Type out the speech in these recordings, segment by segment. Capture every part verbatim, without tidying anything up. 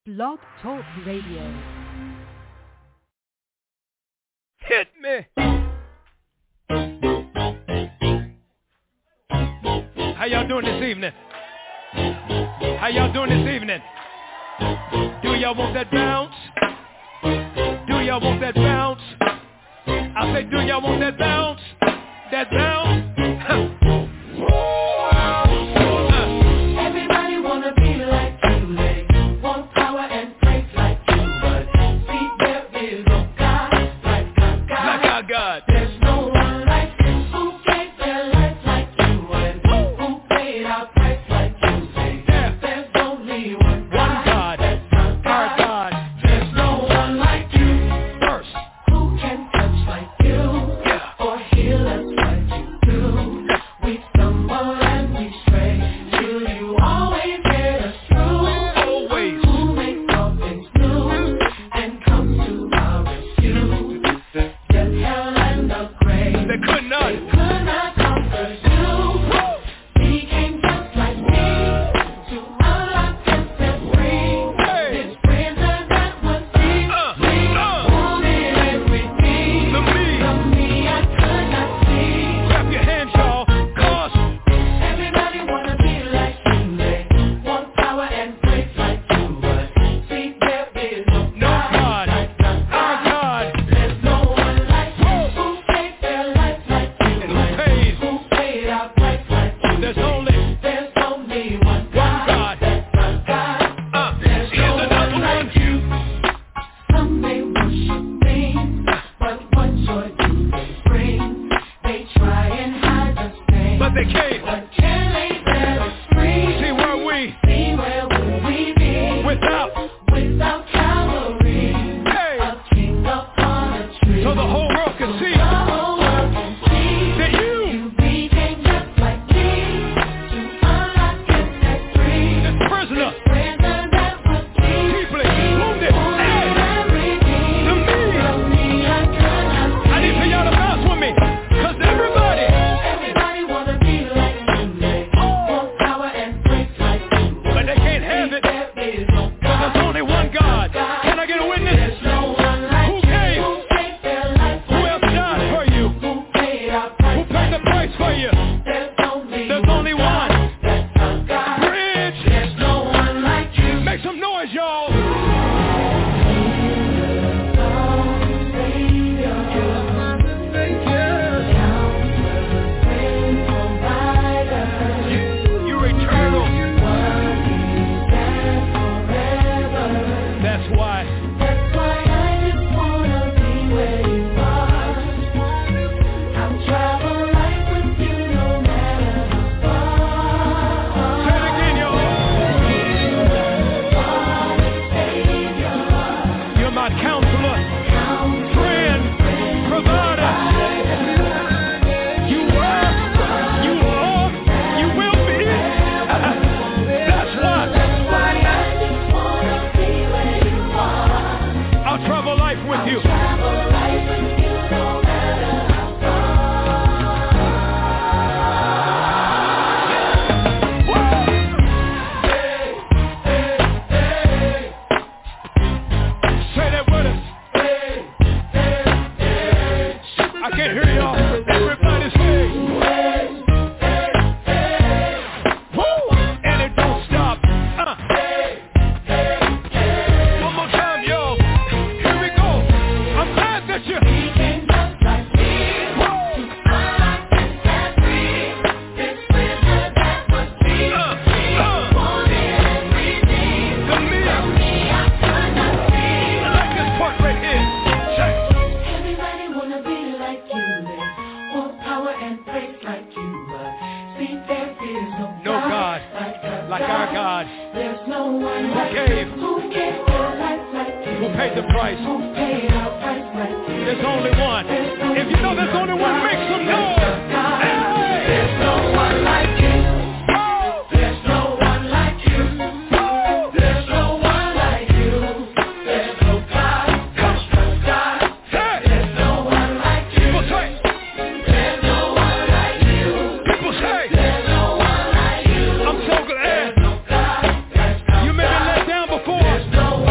Blog Talk Radio. Hit me. How y'all doing this evening? How y'all doing this evening? Do y'all want that bounce? Do y'all want that bounce? I say, do y'all want that bounce? That bounce? Everybody wanna be like you, they want power and praise like you, but see there is no God like our God. Like our God. There's no one like you who gave their life like you and who paid our price like you. Say Yeah. there's only one God. One God. That's our God. Our God. There's no one like you First. who can touch like you Yeah. or heal us like you do. We stumble and we stray till you always get us through. Always. Who makes all things new and comes to our rescue. Death, hell, and the grave, They could not. they could not conquer you. He came just like me to unlock and set free. Hey. This prisoner that was free, Uh, free, uh. wanted everything. The me. The me I could not see. Clap your hands, y'all. Cause Everybody wanna be like you, they want power and praise like you, but see there is no no God. like our Our God. God. There's no one like you who gave their life like you And who pays? who paid our price like you. There's only There's only one God. God. That's our God. uh, There's here's no another one one. like you. Some may worship things, but what joy do they bring? They try and hide the stain, But they can't. but can they set us free? See where we See where would we be without. without Calvary? Hey. A king upon a tree. So the whole world can see The whole world can see that you, you became just like me to unlock and set free. this prisoner, Prisoner that was deep, deeply wounded. Hey. The me. I need for y'all to bounce with me. Cause everybody. Everybody wanna be like you, they want power and praise like you. But they can't have it. There is no God. There's only one God. Can I get a witness? There's no one like Who you came? who gave their life Who like else you, died for you? who paid our Who price paid the like price for you? you. There's only There's only one. God. That's our God. Bridge. There's no one like you. Make some noise, y'all. You're eternal. That's why. That's why I just wanna be where you are. I'll travel life with you no matter how far. Say it again, y'all. You're my counselor, friend, provider. You were, you are, you will be. That's why That's why I just wanna be where you are. I'll travel life with you. Travel life with you no matter how Say that with us. I can't hear y'all. Everybody say. Woo! And it don't stop. Uh. One more time, y'all. Here we go. I'm glad that you. We can just like me. Woo! Unlock and set free. This prisoner that was free. Uh, uh. Wanted and redeemed. The me. Me I could not see. I like this part right here. Check. Everybody wanna be like you, they want power and praise like you, but see there is no, No God like our like our God. There's no one Who like gave? you, who gave their life like you, Who paid the price? who paid our price like you. There's only one. If you know there's only one, make some noise. Hey! There's no one like you. Oh! There's no one like you. Oh! There's no one like you. There's no God. There's no God. Hey! There's no one like you. People say. There's no one like you. People say. There's no one like you. I'm so glad. There's no God. There's no You may be God. let down before. There's no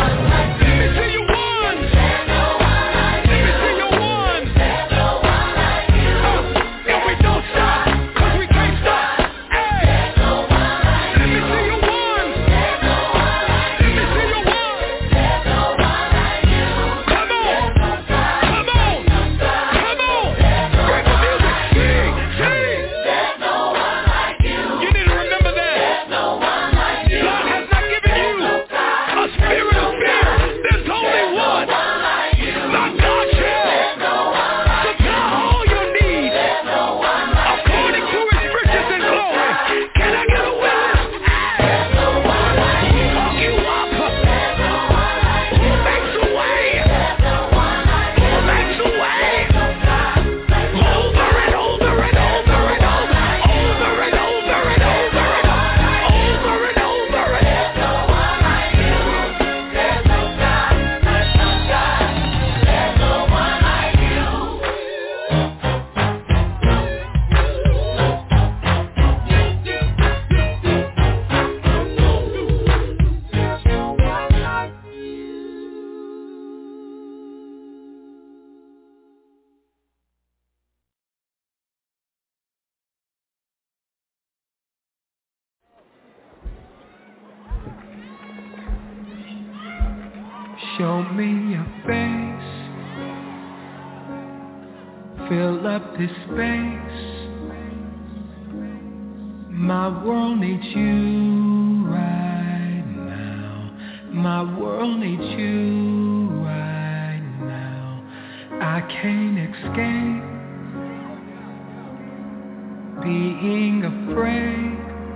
Show me your face. Fill up this space. My world needs you right now. My world needs you right now. I can't escape being afraid.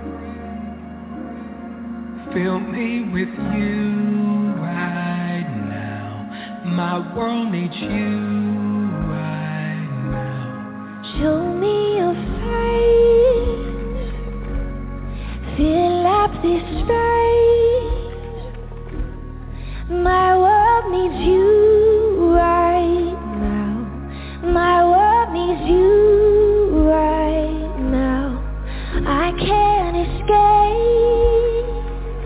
Fill me with you right now. My world needs you right now. Show me your face. Fill up this space. My world needs you right now. My world needs you right now. I can't escape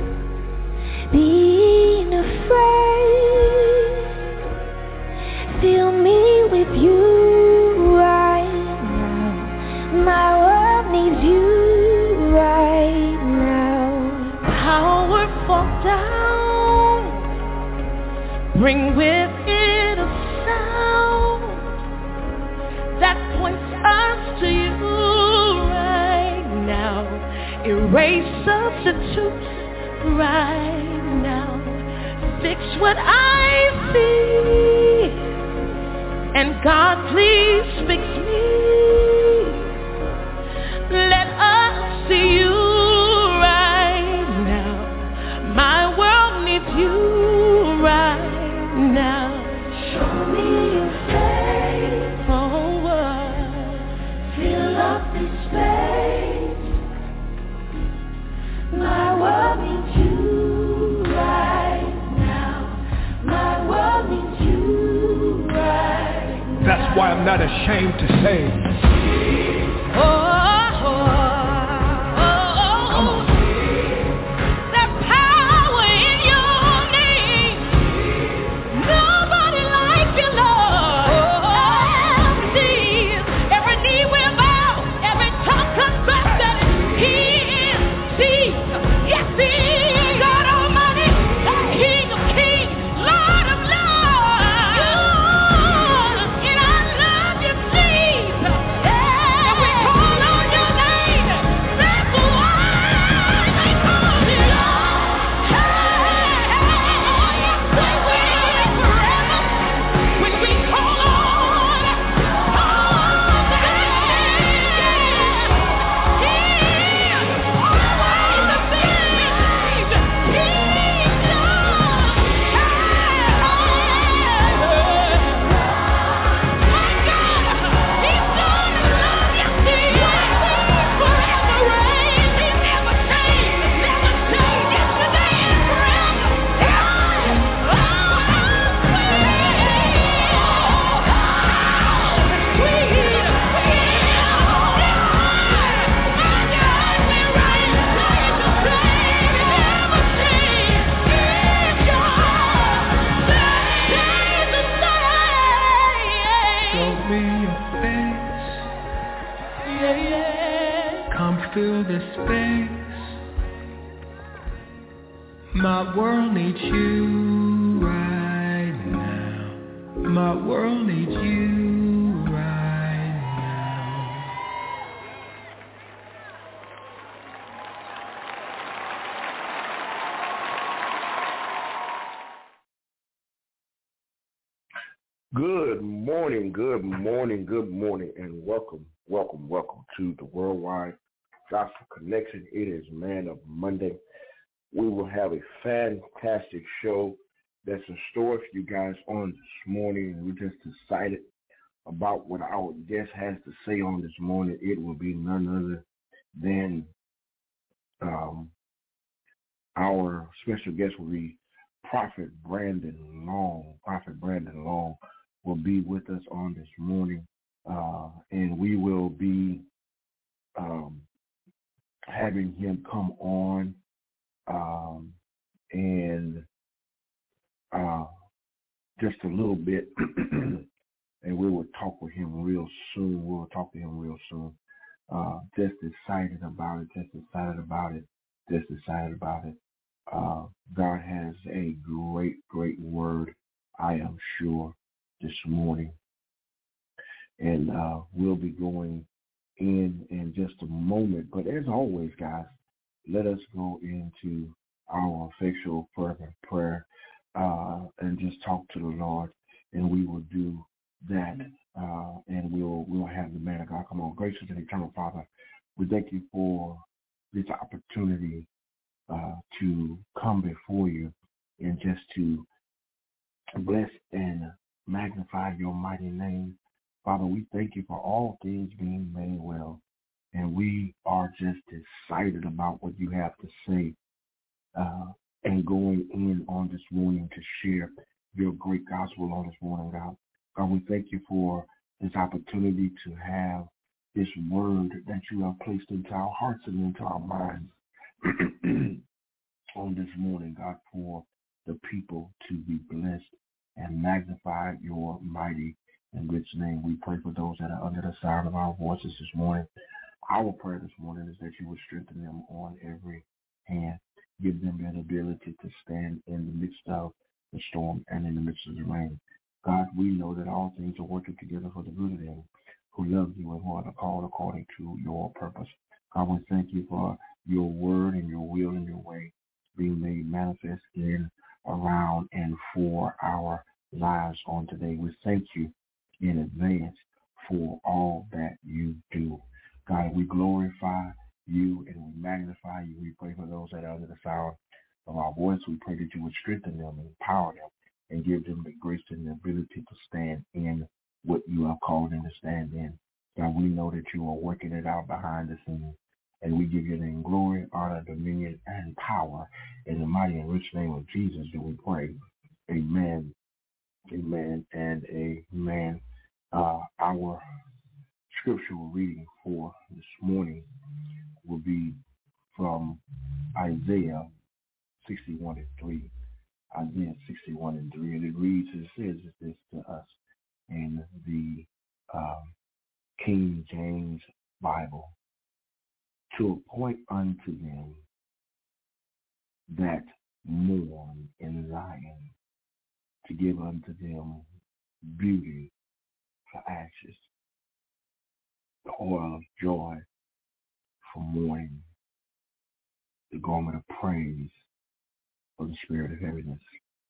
being afraid. Fill me with you right now. My world needs you right now. Powerful down, bring with it a sound that points us to you right now. Erase substitutes right now. Fix what I see, and God, please fix me. Let us see you right now. My world needs you right now. Show me your face. Oh, fill up this space. My world needs you right now. My world needs you right now. That's why I'm not ashamed to say, Oh, oh, oh, oh. There's power in your name. Nobody like you, Lord. Every knee, every knee will bow, every tongue confess that He is Jesus. Yes, He is God Almighty, the King of Kings, Lord of Lords. And I love you, Jesus. And we call on your name. That's why they call you Lord. Hey, yes, we will forever. When we call on, on the name, He is always the same. He's Show me your face. Come fill this space. My world needs you right now. My world needs you right now. Good morning, good morning, good morning, and welcome, welcome, welcome to the Worldwide Gospel Connection. It is Man of Monday. We will have a fantastic show that's in store for you guys on this morning. We're just excited about what our guest has to say on this morning. It will be none other than um, our special guest will be Prophet Brandon Long. Prophet Brandon Long will be with us on this morning, uh, and we will be um, having him come on um, and uh, just a little bit, and we will talk with him real soon. We'll talk to him real soon. Uh, just excited about it. Just excited about it. Just excited about it. Uh, God has a great, great word sure, this morning. And uh, we'll be going in in just a moment. But as always, guys, let us go into our official fervent prayer uh, and just talk to the Lord. And we will do that, uh, and we'll we'll have the man of God come on. Gracious and eternal Father, we thank you for this opportunity uh, to come before you and just to bless and magnify your mighty name. Father, we thank you for all things being made well, and we are just excited about what you have to say uh, and going in on this morning to share your great gospel on this morning, God. God, we thank you for this opportunity to have this word that you have placed into our hearts and into our minds on this morning, God, for the people to be blessed and magnify your mighty and rich name. We pray for those that are under the sound of our voices this morning. Our prayer this morning is that you would strengthen them on every hand. Give them that ability to stand in the midst of the storm and in the midst of the rain. God, we know that all things are working together for the good of them who love you and who are called according to your purpose. God, we thank you for your word and your will and your way being made manifest in, around, and for our lives on today. We thank you in advance for all that you do. God, we glorify you and we magnify you. We pray for those that are under the sound of our voice. We pray that you would strengthen them and empower them and give them the grace and the ability to stand in what you have called them to stand in. God, we know that you are working it out behind the scenes, and we give you the glory, honor, dominion, and power. In the mighty and rich name of Jesus do we pray. Amen, amen, and amen. Uh, our scriptural reading for this morning will be from Isaiah sixty-one and three. Isaiah sixty-one and three, and it reads, it says this to us in the um, King James Bible: to appoint unto them that mourn in Zion, to give unto them beauty for ashes, the oil of joy for mourning, the garment of praise for the spirit of heaviness,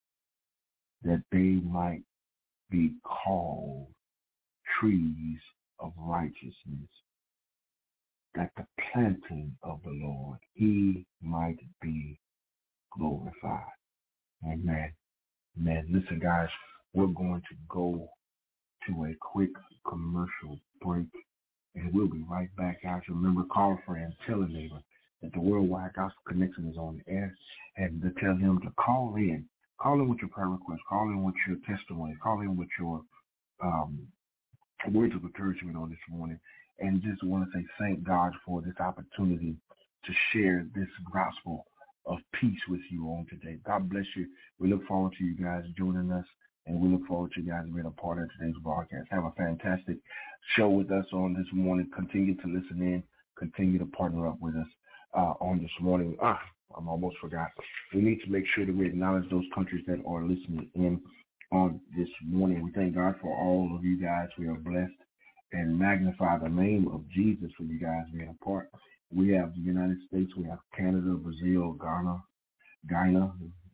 that they might be called trees of righteousness, that the planting of the Lord, he might be glorified. Amen. Amen. Listen, guys, we're going to go to a quick commercial break, and we'll be right back, guys. Remember, call a friend, tell a neighbor that the Worldwide Gospel Connection is on the air, and to tell him to call in. Call in with your prayer request. Call in with your testimony. Call in with your um, words of encouragement on this morning. And just want to say thank God for this opportunity to share this gospel of peace with you on today. God bless you. We look forward to you guys joining us, and we look forward to you guys being a part of today's broadcast. Have a fantastic show with us on this morning. Continue to listen in. Continue to partner up with us uh, on this morning. Ah, I'm almost forgot. We need to make sure that we acknowledge those countries that are listening in on this morning. We thank God for all of you guys. We are blessed and magnify the name of Jesus for you guys being a part. We have the United States, we have Canada, Brazil, Ghana, Ghana,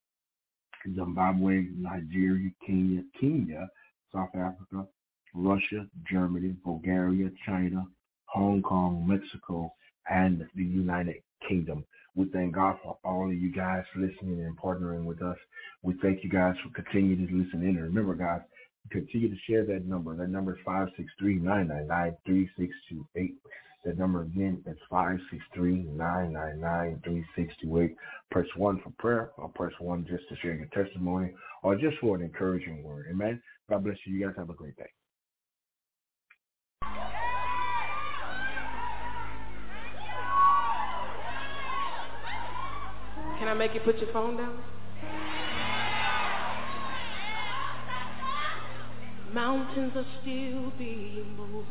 Zimbabwe, Nigeria, Kenya, Kenya, South Africa, Russia, Germany, Bulgaria, China, Hong Kong, Mexico, and the United Kingdom. We thank God for all of you guys listening and partnering with us. We thank you guys for continuing to listen in. And remember, guys, continue to share that number. That number is five six three, nine nine nine, three six two eight. That number again is five six three, nine nine nine, three six two eight. Press one for prayer, or press one just to share your testimony, or just for an encouraging word. Amen. God bless you. You guys have a great day. Can I make you put your phone down? Mountains are still being moved.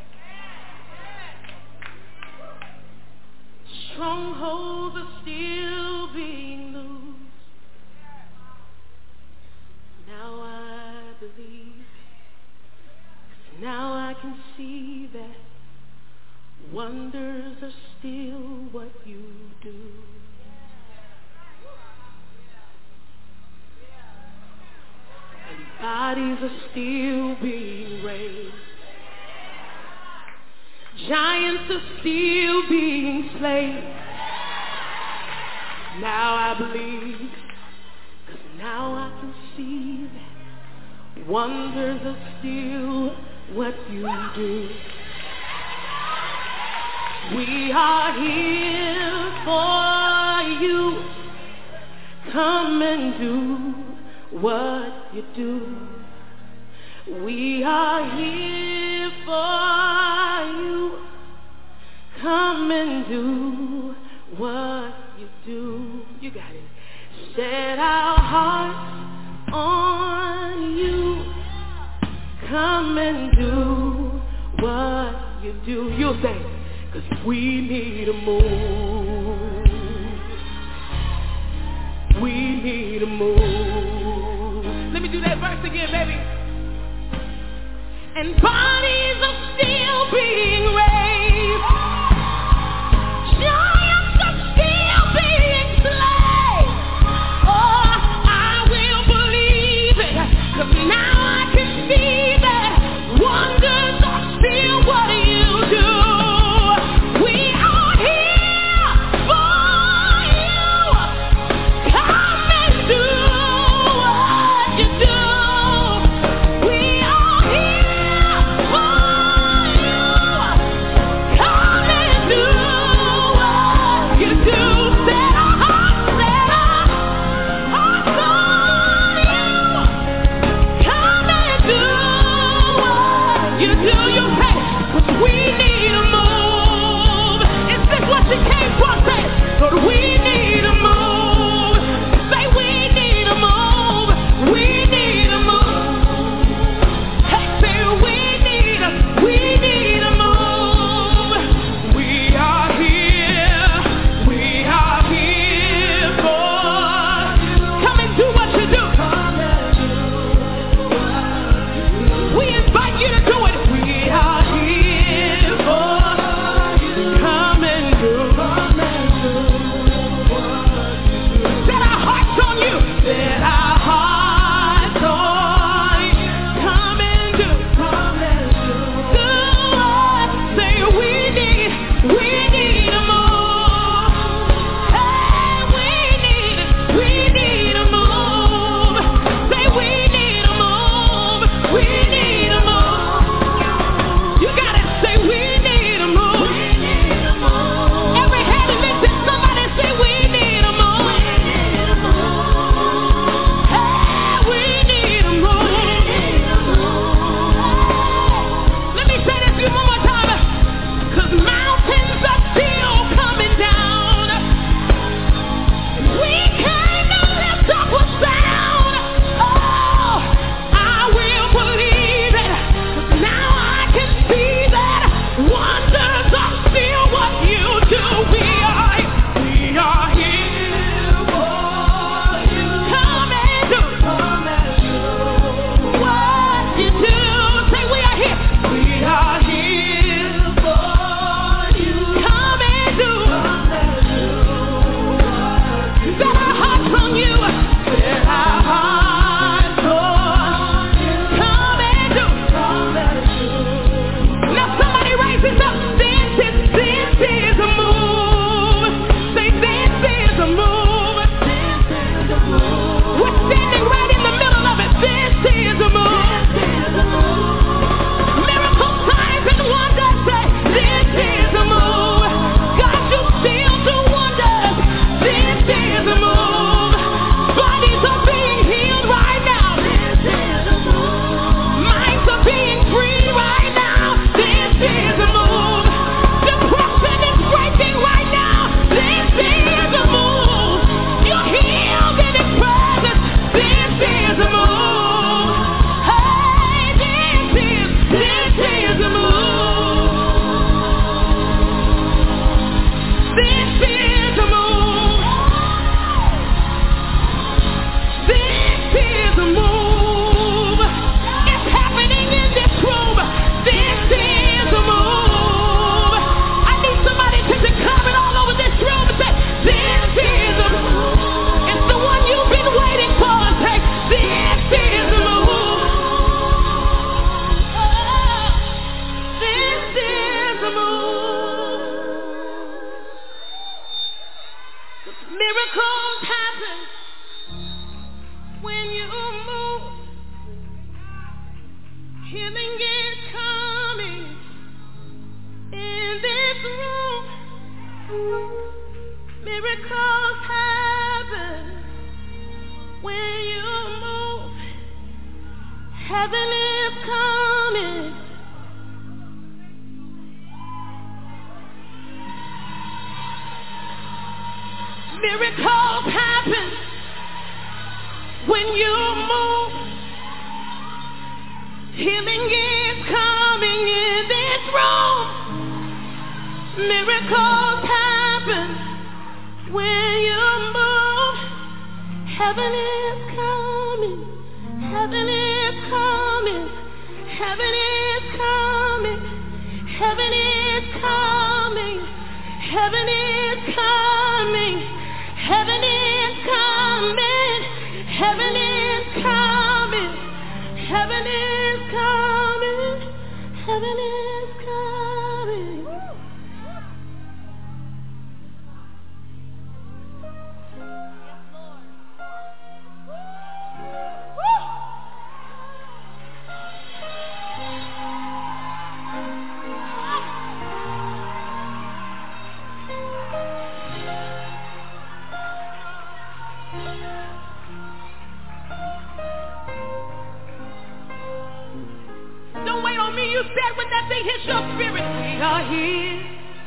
Strongholds are still being loosed. Now I believe. Now I can see that wonders are still what you do. And bodies are still being raised. Giants are still being slain. Now I believe, 'cause now I can see that wonders are still what you do. We are here for you. Come and do what you do. We are here for you. Come and do what you do. You got it. Set our hearts on you. Come and do what you do. You'll say, 'cause we need a move. We need a move. Let me do that verse again, baby. And bodies are still being raised. Giants are still being slain. Oh, I will believe it, 'cause now I can see that wonders are still what you do. We are here for you. Come and do what you do. We are here for you. Heaven is coming. Miracles happen when you move. Healing is coming in this room. Miracles happen when you move. Heaven is coming. Heaven is coming. Heaven is coming. Heaven is coming. Heaven is coming. Heaven is coming. Heaven is coming. Heaven is coming. Heaven is coming. Don't wait on me. You said when that thing hits your spirit, we are here.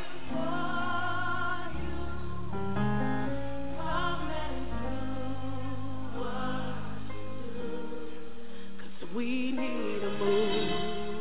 Cause we need a move.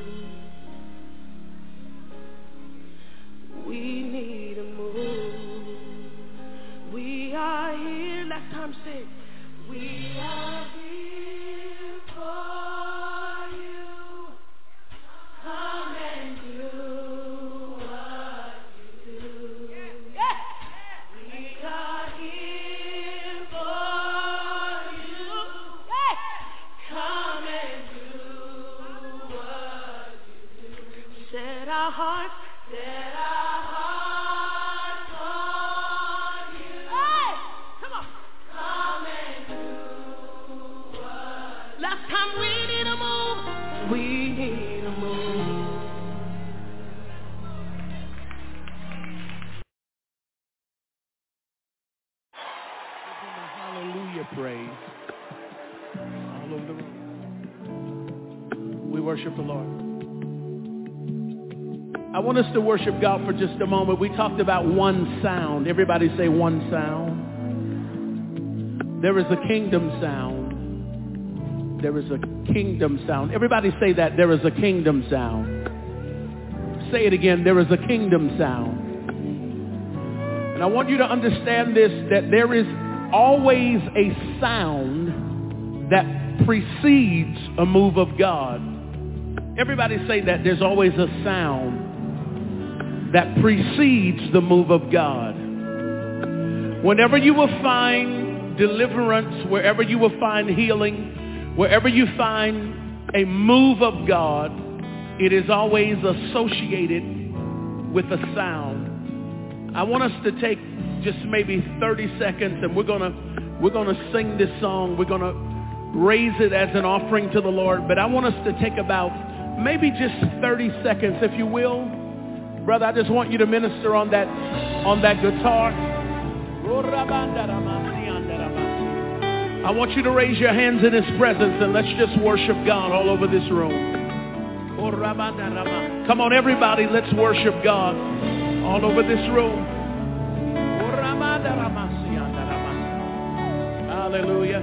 We need a move. We are here. Last time say, we are here for you. Come and do what you do. Yeah. We are here for you. Yeah. Come and do what you do. Set our hearts, set our hearts on you. Hey, come on. Come and do what. Last time we need a move. We need a move. Hallelujah, praise. All over the room. We worship the Lord. I want us to worship God for just a moment. We talked about one sound. Everybody say one sound. There is a kingdom sound. There is a kingdom sound. Everybody say that. There is a kingdom sound. Say it again. There is a kingdom sound. And I want you to understand this, that there is always a sound that precedes a move of God. Everybody say that. There's always a sound that precedes the move of God. Whenever you will find deliverance, wherever you will find healing, wherever you find a move of God, it is always associated with a sound. I want us to take just maybe thirty seconds, and we're gonna we're gonna sing this song. We're gonna raise it as an offering to the Lord. But I want us to take about maybe just thirty seconds, if you will. Brother, I just want you to minister on that on that guitar. I want you to raise your hands in his presence, and let's just worship God all over this room. Come on, everybody, let's worship God all over this room. Hallelujah.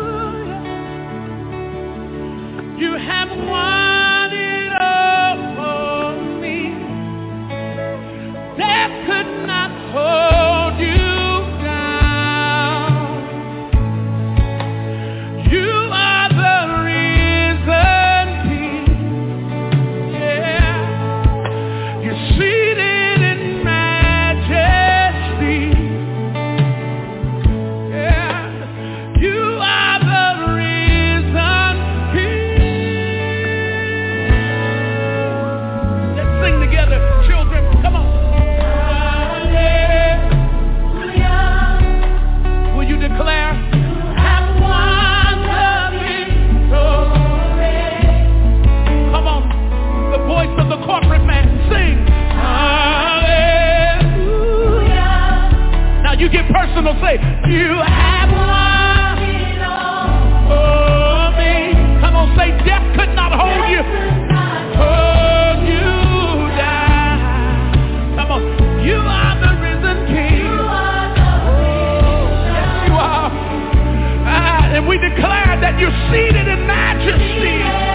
You have won it all. say, you have won it all for me. Come on, say, death could not hold you. Hold you down. Come on, you are the risen King. Yes, you are. Ah, and we declare that you're seated in majesty.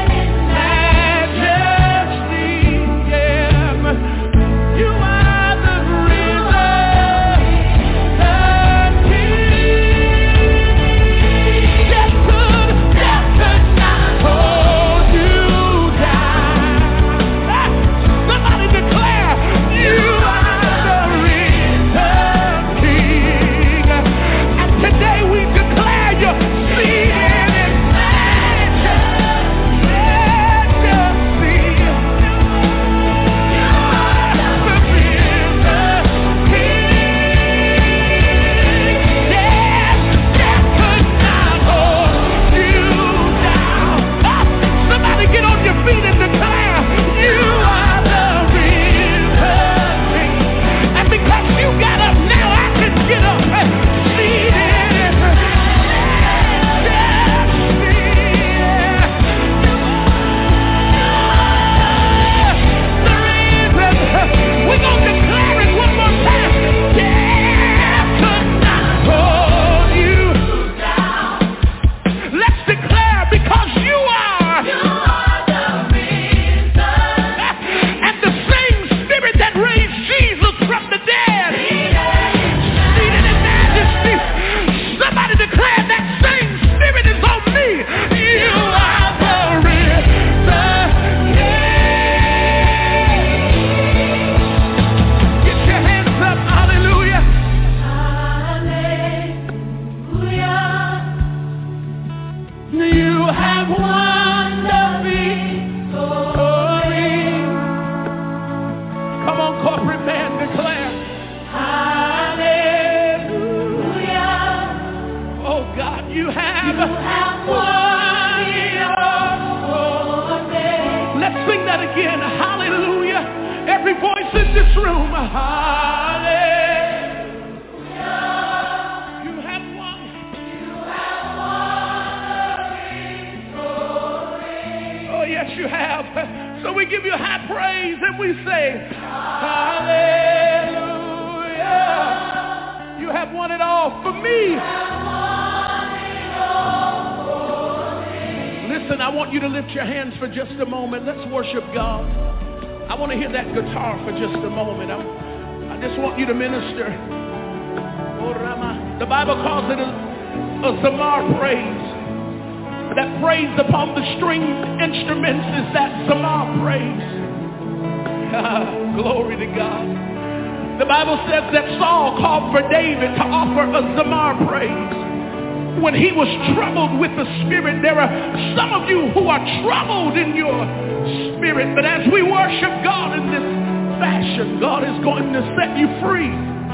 When he was troubled with the Spirit, there are some of you who are troubled in your spirit, but as we worship God in this fashion, God is going to set you free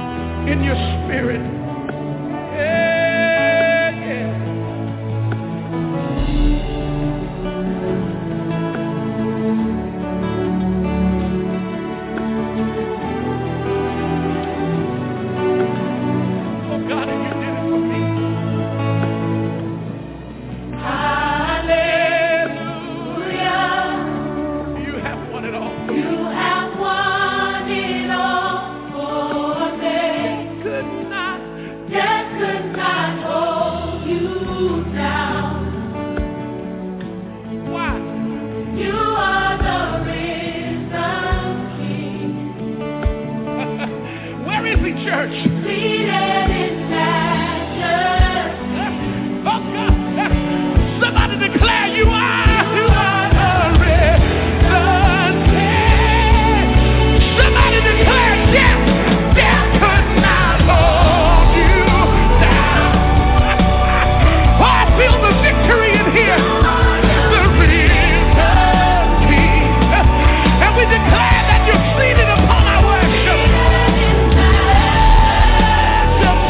in your spirit. Yeah, yeah. Declare that you're seated upon our worship.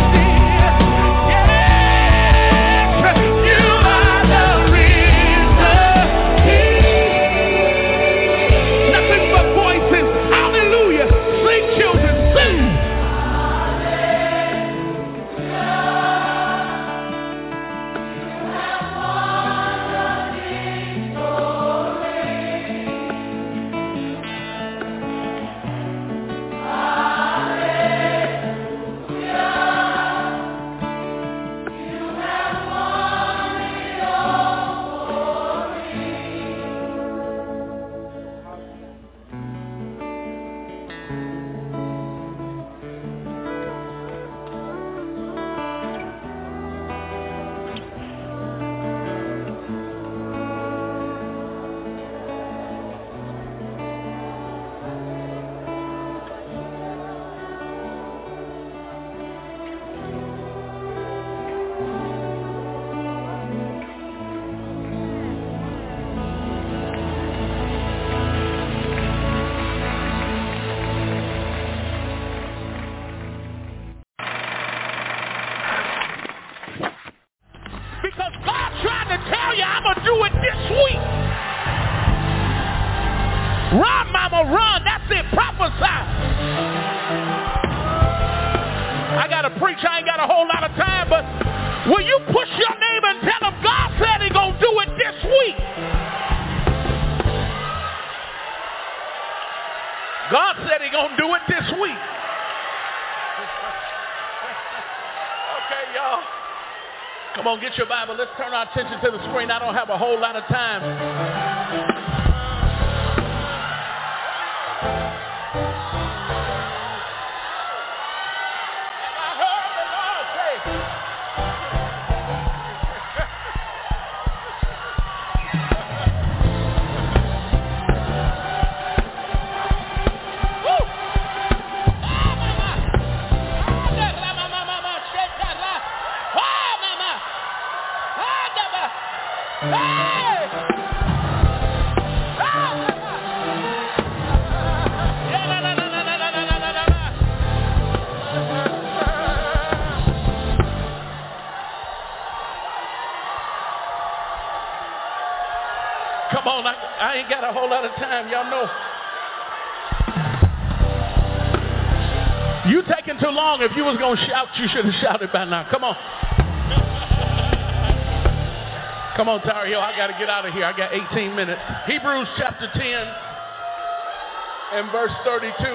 preach. I ain't got a whole lot of time, but will you push your neighbor and tell him God said he's going to do it this week? God said he's going to do it this week. Okay, y'all. Come on, get your Bible. Let's turn our attention to the screen. I don't have a whole lot of time. Come on, I, I ain't got a whole lot of time. Y'all know. You taking too long. If you was going to shout, you should have shouted by now. Come on. Come on, Tar Heel. I got to get out of here. I got eighteen minutes. Hebrews chapter ten and verse thirty-two.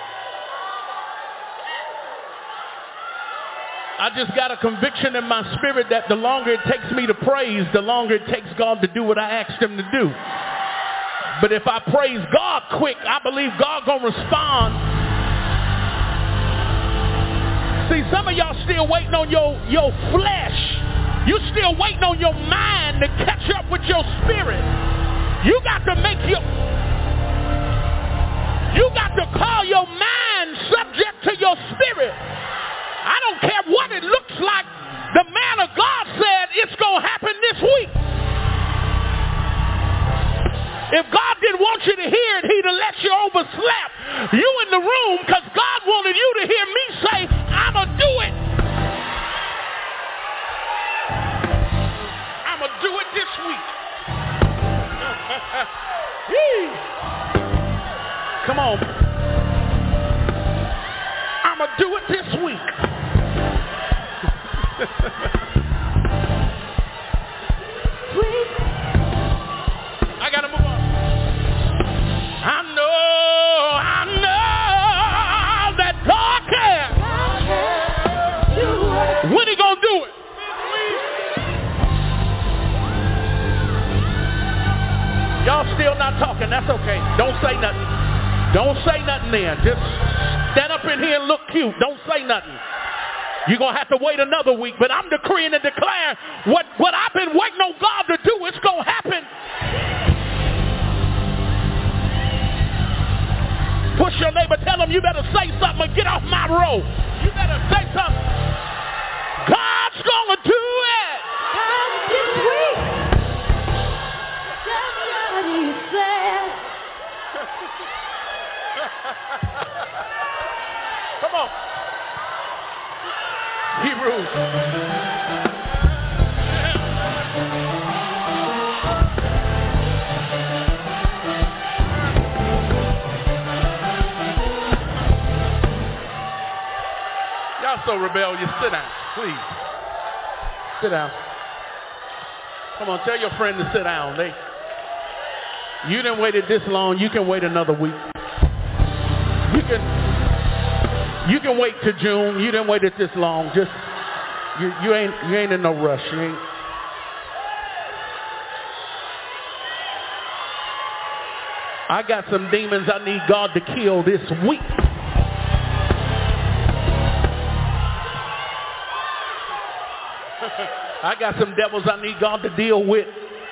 I just got a conviction in my spirit that the longer it takes me to praise, the longer it takes God to do what I asked him to do. But if I praise God quick, I believe God gonna respond. See, some of y'all still waiting on your, your flesh. You still waiting on your mind to catch up with your spirit. You got to make your, you got to call your mind subject to your spirit. I don't care what it looks like. The man of God said it's going to happen this week. If God didn't want you to hear it, he'd have let you overslap you in the room because God wanted you to hear me say, I'm going to do it. I'm going to do it this week. Come on. I'm going to do it this week. I gotta move on. I know, I know that God can. When he gonna do it? Y'all still not talking. That's okay. Don't say nothing. Don't say nothing then. Just stand up in here and look cute. Don't say nothing. You're going to have to wait another week, but I'm decreeing and declaring what, what I've been waiting on God to do, it's going to happen. Push your neighbor, tell him you better say something and get off my road. You better say something. God's going to do it. God this week. Just what he said. Come on. Hebrews. Y'all so rebellious. Sit down, please. Sit down. Come on, tell your friend to sit down. They, you didn't wait it this long. You can wait another week. You can. You can wait till June. You didn't wait it this long. Just you, you ain't you ain't in no rush. You ain't. I got some demons I need God to kill this week. I got some devils I need God to deal with.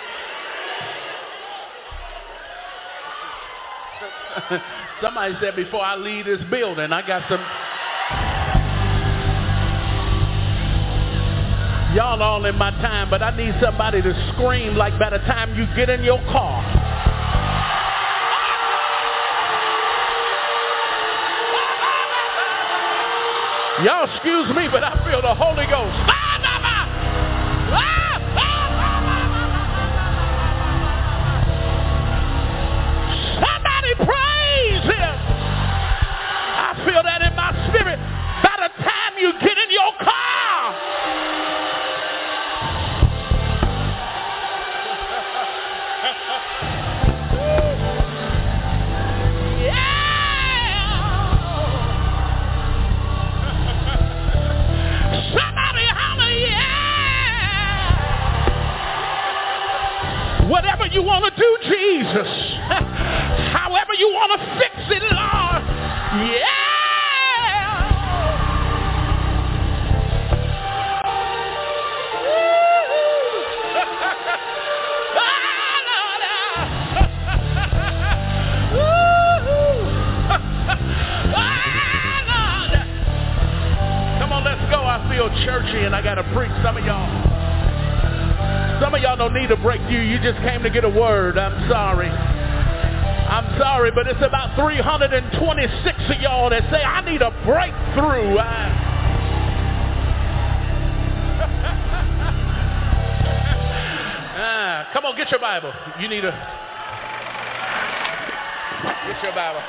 Somebody said before I leave this building, I got some. Y'all all in my time, but I need somebody to scream like by the time you get in your car. Y'all excuse me, but I feel the Holy Ghost. Somebody praise him. I feel that in my spirit. By the time you get in your Jesus. However you want to fix it, Lord. Yeah. I feel churchy and I got to preach. Some of y'all, some of y'all don't need a breakthrough. You just came to get a word. I'm sorry. I'm sorry, but it's about three hundred twenty-six of y'all that say, I need a breakthrough. I... ah, come on, get your Bible. You need a... Get your Bible.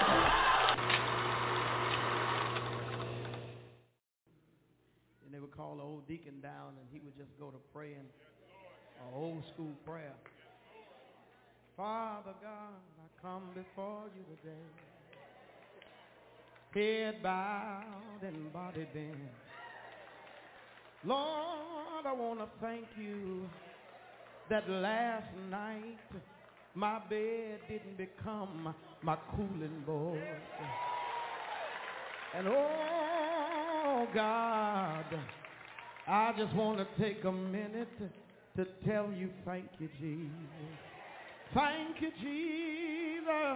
Call the old deacon down and he would just go to praying an old school prayer. Father God, I come before you today, head bowed and body bent. Lord, I want to thank you that last night my bed didn't become my cooling board. And oh God, I just want to take a minute to, to tell you thank you, Jesus. Thank you, Jesus.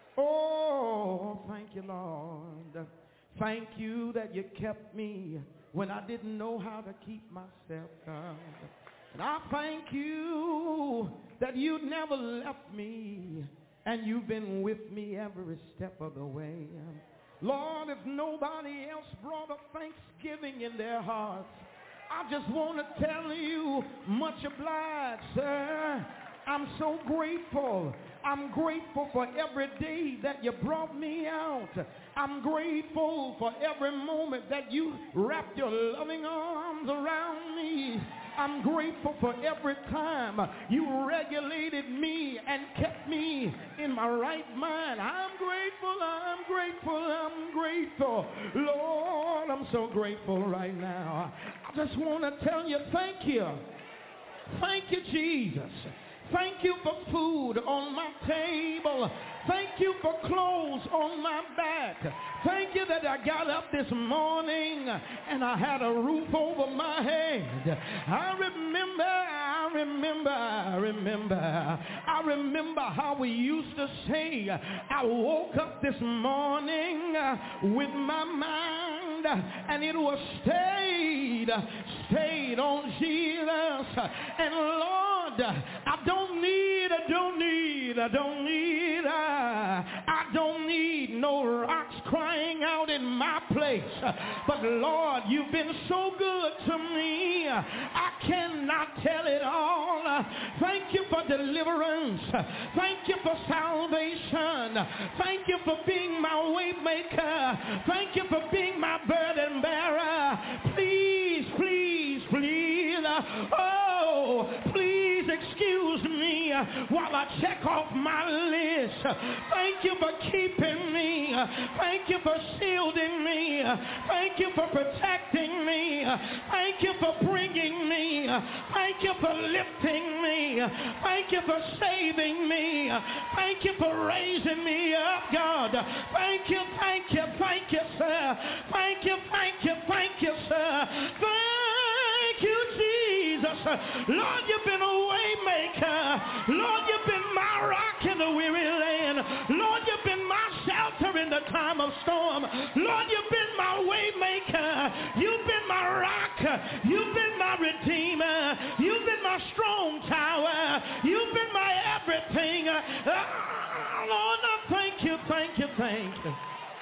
Oh, thank you, Lord. Thank you that you kept me when I didn't know how to keep myself, God. And I thank you that you never left me and you've been with me every step of the way. Lord, if nobody else brought a thanksgiving in their hearts, I just want to tell you, much obliged, sir. I'm so grateful. I'm grateful for every day that you brought me out. I'm grateful for every moment that you wrapped your loving arms around me. I'm grateful for every time you regulated me and kept me in my right mind. I'm grateful, I'm grateful, I'm grateful. Lord, I'm so grateful right now. I just want to tell you thank you. Thank you, Jesus. Thank you for food on my table. Thank you for clothes on my back. Thank you that I got up this morning and I had a roof over my head. I remember, I remember, I remember, I remember how we used to say, I woke up this morning with my mind and it was stayed, stayed on Jesus. And Lord, I don't need, I don't need, I don't need, I, I don't need no rocks crying out in my place. But Lord, you've been so good to me. I cannot tell it all. Thank you for deliverance. Thank you for salvation. Thank you for being my way maker. Thank you for being my burden bearer. Please, please, please. Oh, please excuse me while I check off my list. Thank you for keeping me. Thank you for shielding me. Thank you for protecting me. Thank you for bringing me. Thank you for lifting me. Thank you for saving me. Thank you for raising me up, God. Thank you, thank you, thank you, sir. Thank you, thank you, thank you, sir. Thank you, Jesus. Lord, you've been a way maker. Lord, you've been my rock in the weary land. Lord, you've been my shelter in the time of storm. Lord, you've been my way maker. You've been my rock. You've been my redeemer. You've been my strong tower. You've been my everything. Oh, Lord, I thank you, thank you, thank you.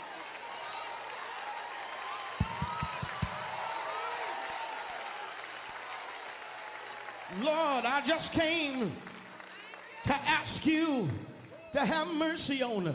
Lord, I just came to ask you to have mercy on us.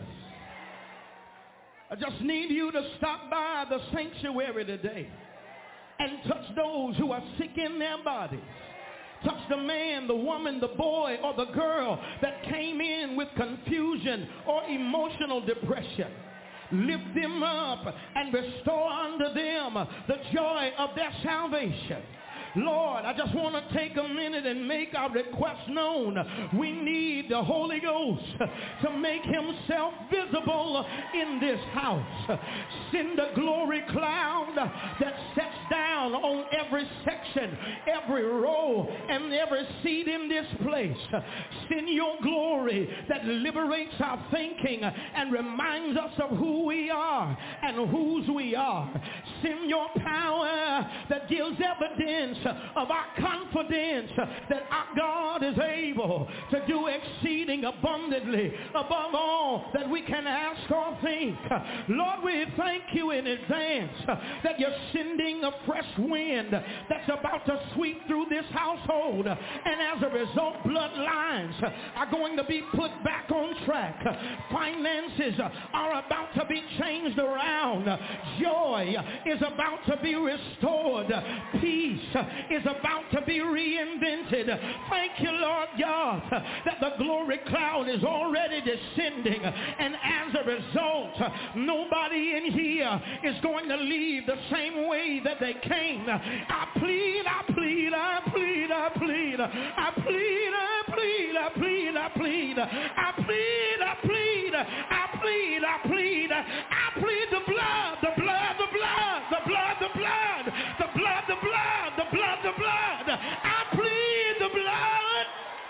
I just need you to stop by the sanctuary today and touch those who are sick in their bodies. Touch the man, the woman, the boy, or the girl that came in with confusion or emotional depression. Lift them up and restore unto them the joy of their salvation. Lord, I just want to take a minute and make our request known. We need the Holy Ghost to make himself visible in this house. Send a glory cloud that sets down on every section, every row, and every seat in this place. Send your glory that liberates our thinking and reminds us of who we are and whose we are. Send your power that gives evidence of our confidence that our God is able to do exceeding abundantly above all that we can ask or think. Lord, we thank you in advance that you're sending a fresh wind that's about to sweep through this household, and as a result, bloodlines are going to be put back on track. Finances are about to be changed around. Joy is about to be restored. Peace is about to be reinvented. Thank you, Lord God, that the glory cloud is already descending, and as a result, nobody in here is going to leave the same way that they came. I plead, I plead, I plead, I plead, I plead, I plead, I plead, I plead, I plead, I plead, I plead, I plead, I plead the blood, the blood, the blood, the blood, the blood, the blood, the blood, the blood, the blood. I plead the blood.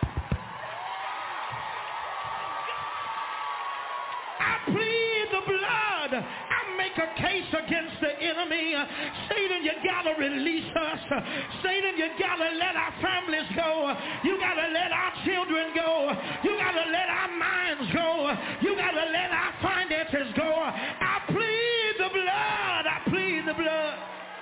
I plead the blood. I make a case against the enemy. Satan, you gotta release us. Satan, you gotta let our families go. You gotta let our children go. You gotta let our minds go. You gotta let our finances go. I plead the blood. I plead the blood.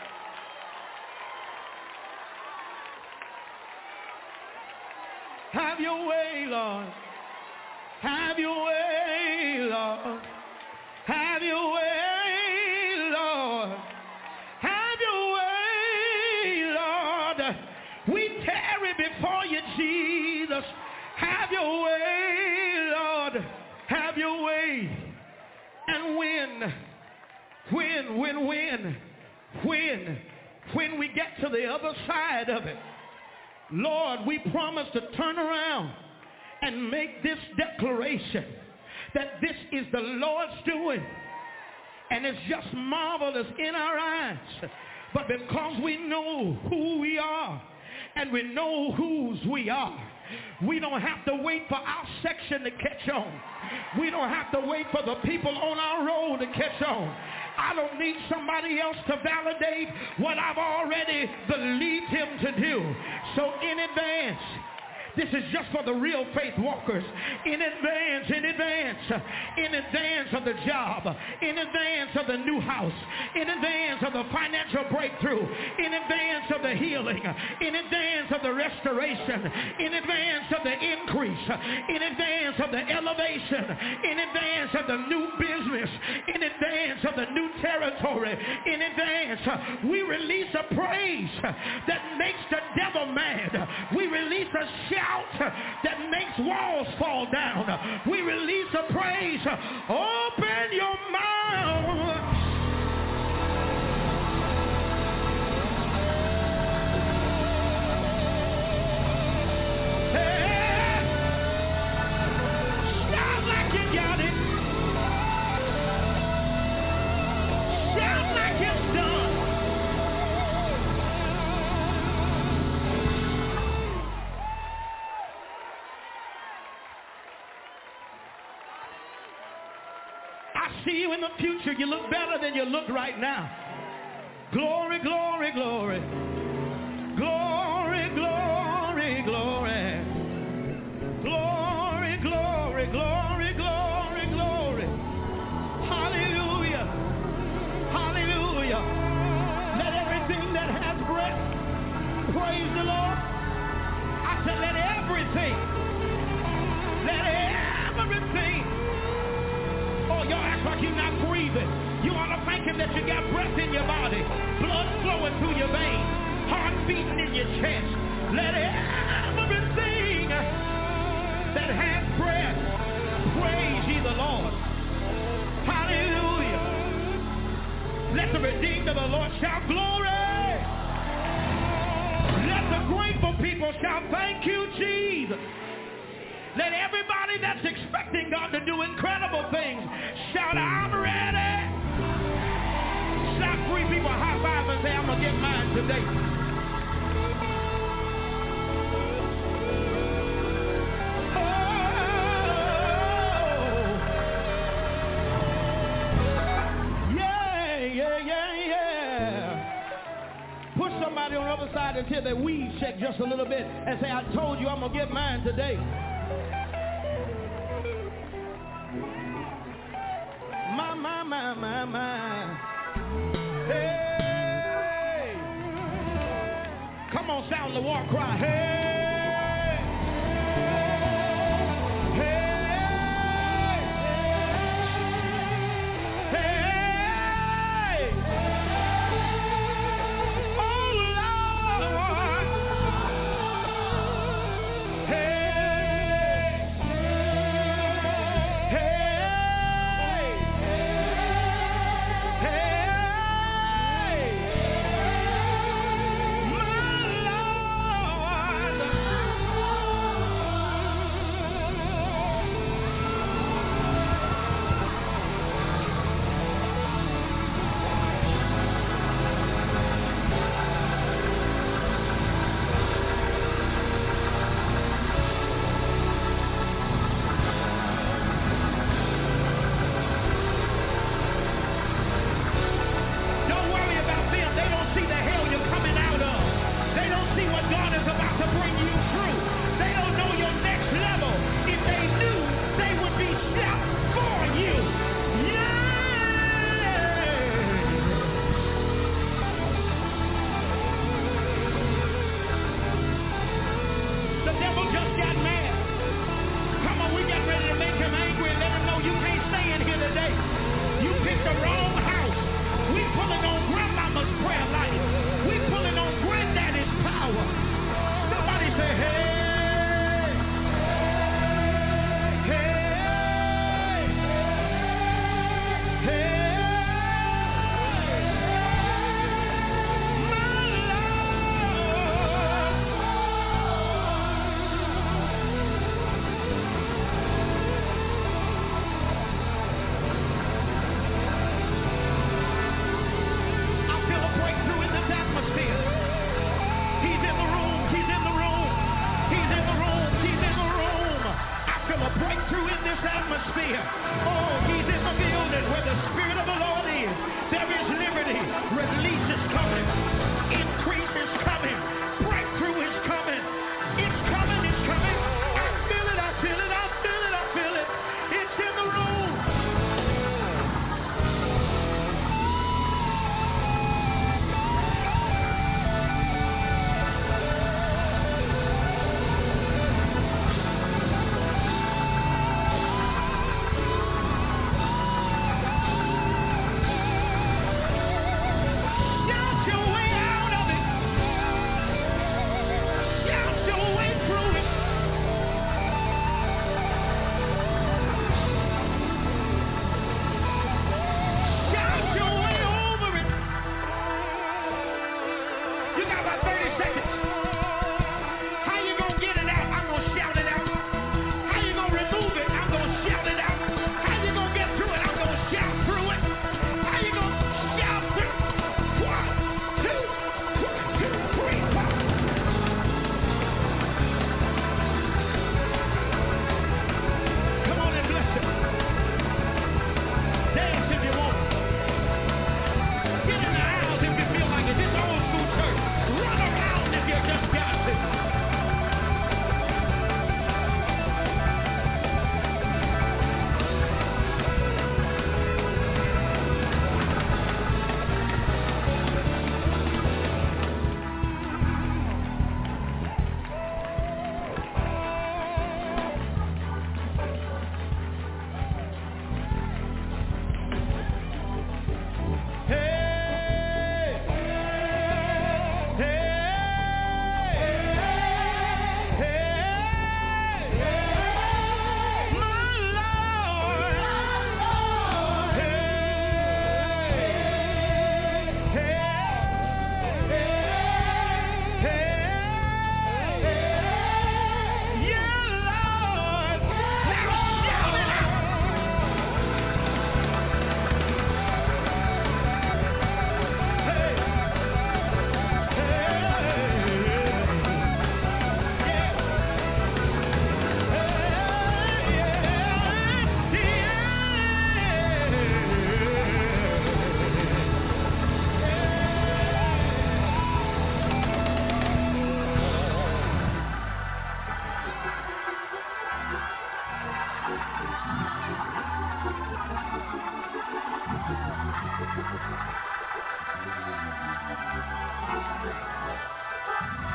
Have your way, Lord. Have your way, Lord. Have your way, Lord. Have your way, Lord. We tarry before you, Jesus. Have your way, Lord. Have your way. And when, when, when, when, when, when we get to the other side of it, Lord, we promise to turn around and make this declaration that this is the Lord's doing, and it's just marvelous in our eyes. But because we know who we are and we know whose we are, we don't have to wait for our section to catch on. We don't have to wait for the people on our road to catch on. I don't need somebody else to validate what I've already believed him to do. So in advance, this is just for the real faith walkers. In advance, in advance, in advance of the job, in advance of the new house, in advance of the financial breakthrough, in advance of the healing, in advance of the restoration, in advance of the increase, in advance of the elevation, in advance of the new business, in advance of the new territory, in advance, we release a praise that makes the devil mad. We release a shout that makes walls fall down. We release a praise. Open your mouth. Hey, shout like you got it. Shout like it's done. See you in the future. You look better than you look right now. Glory, glory, glory. Glory, glory, glory. Glory, glory, glory, glory, glory. Hallelujah. Hallelujah. Let everything that has breath praise the Lord. I said let everything. Let everything. Oh, y'all act like you're not breathing. You ought to thank him that you got breath in your body, blood flowing through your veins, heart beating in your chest. Let everything that has breath praise ye the Lord. Hallelujah. Let the redeemed of the Lord shout glory. grateful people shout, thank you, Jesus. Let everybody that's expecting God to do incredible things shout, I'm ready. Shout three people high five and say, I'm going to get mine today. Somebody on the other side until their weed check just a little bit and say, I told you I'm going to get mine today. My, my, my, my, my. Hey. Come on, sound the war cry. Hey. My Lord.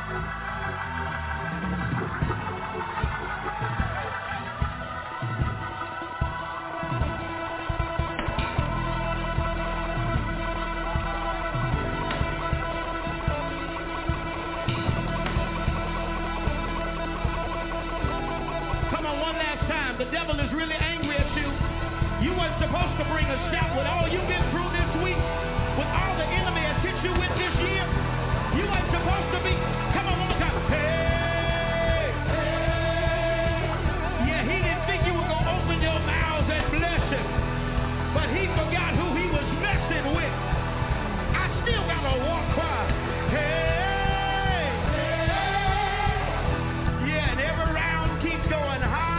The devil is really angry at you. You weren't supposed to bring a shout with all you've been through this week, with all the enemy has hit you with this year. You weren't supposed to be. Come on, one more time. Hey, hey. Yeah, he didn't think you were going to open your mouths and bless him, but he forgot who he was messing with. I still got a war cry. Hey, hey. Yeah, and every round keeps going higher.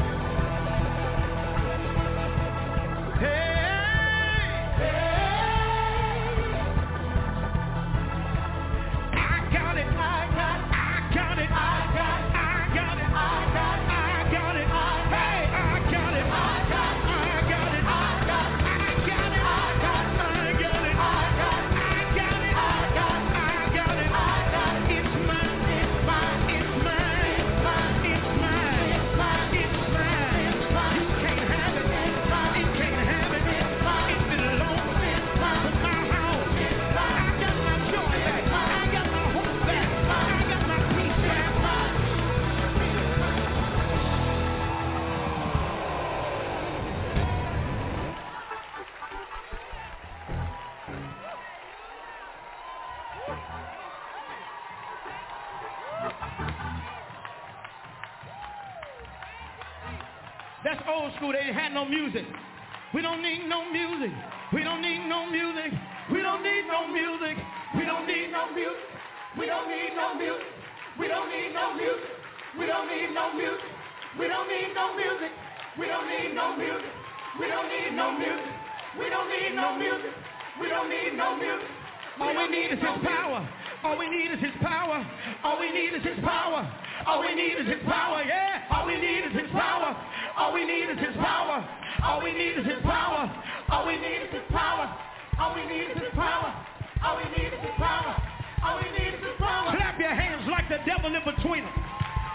That's old school. They ain't had no music. We don't need no music. We don't need no music. We don't need no music. We don't need no music. We don't need no music. We don't need no music. We don't need no music. We don't need no music. We don't need no music. We don't need no music. We don't need no music. We don't need no music. All we need is his power. All we need is his power. All we need is his power. All we need is his power. Yeah. All we need is his power. All we need is his power. All we need is his power. All we need is his power. All we need is his power. All we need is his power. All we need is his power. Clap your hands like the devil in between them.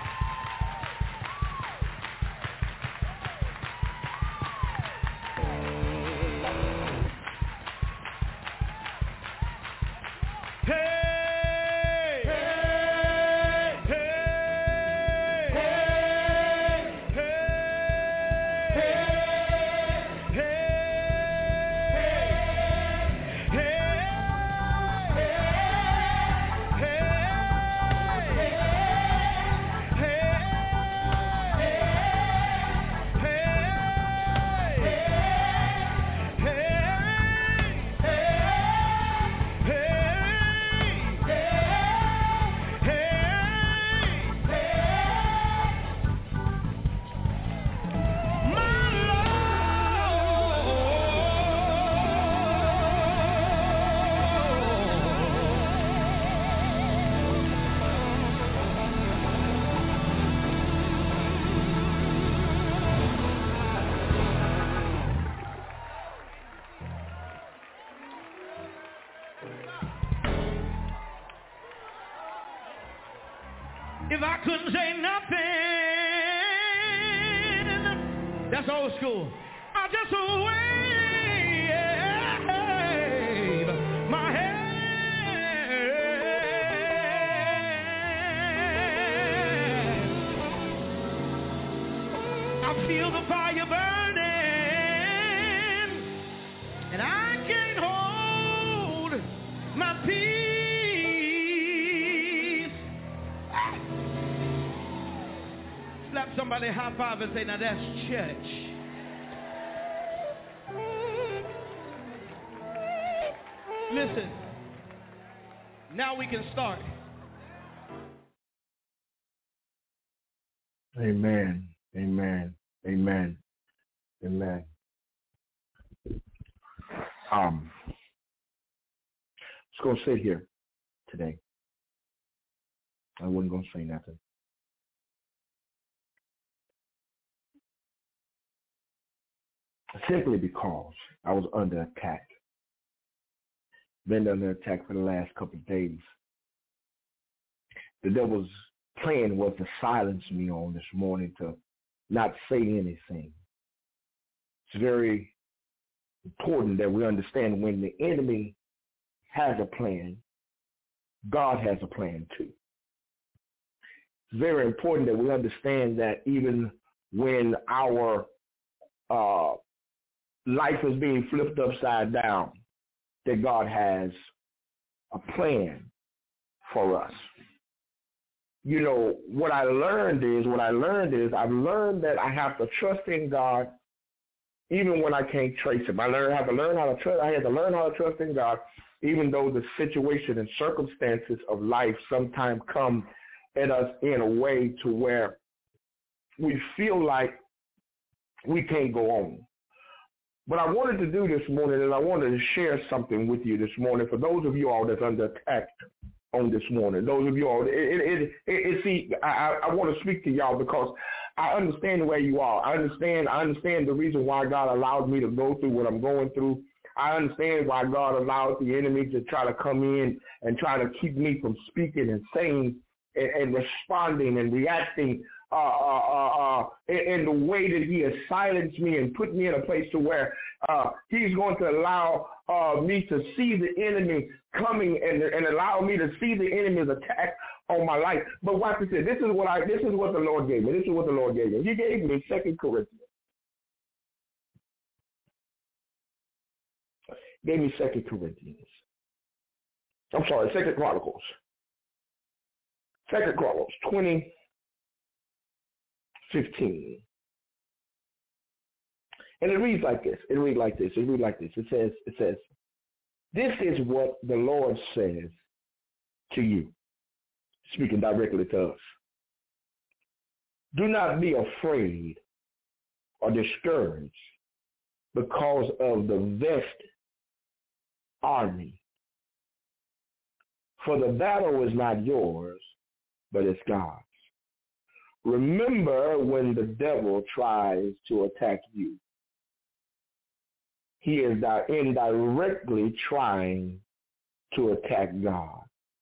If I couldn't say nothing, that's old school. I just wave my hand. I feel the fire burning, and I can't hold my peace. Slap somebody high five and say, now that's church. Listen, now we can start. Amen, amen, amen, amen. Um, just gonna sit here today. I wasn't gonna say nothing. Simply because I was under attack. Been under attack for the last couple of days. the devil's plan was to silence me on this morning, to not say anything. It's very important that we understand when the enemy has a plan, God has a plan too. It's very important that we understand that even when our uh, life is being flipped upside down, that God has a plan for us. You know, what I learned is, what I learned is, I've learned that I have to trust in God even when I can't trace him. I learned I have to learn how to trust, I had to learn how to trust in God, even though the situation and circumstances of life sometimes come at us in a way to where we feel like we can't go on. What I wanted to do this morning is I wanted to share something with you this morning for those of you all that's under attack on this morning. Those of you all, it, it, it, it, see, I, I want to speak to y'all because I understand where you are. I understand, I understand the reason why God allowed me to go through what I'm going through. I understand why God allowed the enemy to try to come in and try to keep me from speaking and saying and, and responding and reacting uh, uh, uh, uh, in, in the way that he has silenced me and put me in a place to where uh, he's going to allow uh, me to see the enemy coming and, and allow me to see the enemy's attack on my life. But watch this. This is what I. This is what the Lord gave me. This is what the Lord gave me. He gave me Second Corinthians. Gave me Second Corinthians. I'm sorry, Second Chronicles. Second Chronicles twenty fifteen. And it reads like this. It reads like this. It reads like this. It says. It says, "This is what the Lord says to you." Speaking directly to us. "Do not be afraid or discouraged because of the vast army. For the battle is not yours, but it's God's. Remember when the devil tries to attack you. He is indirectly trying to attack God.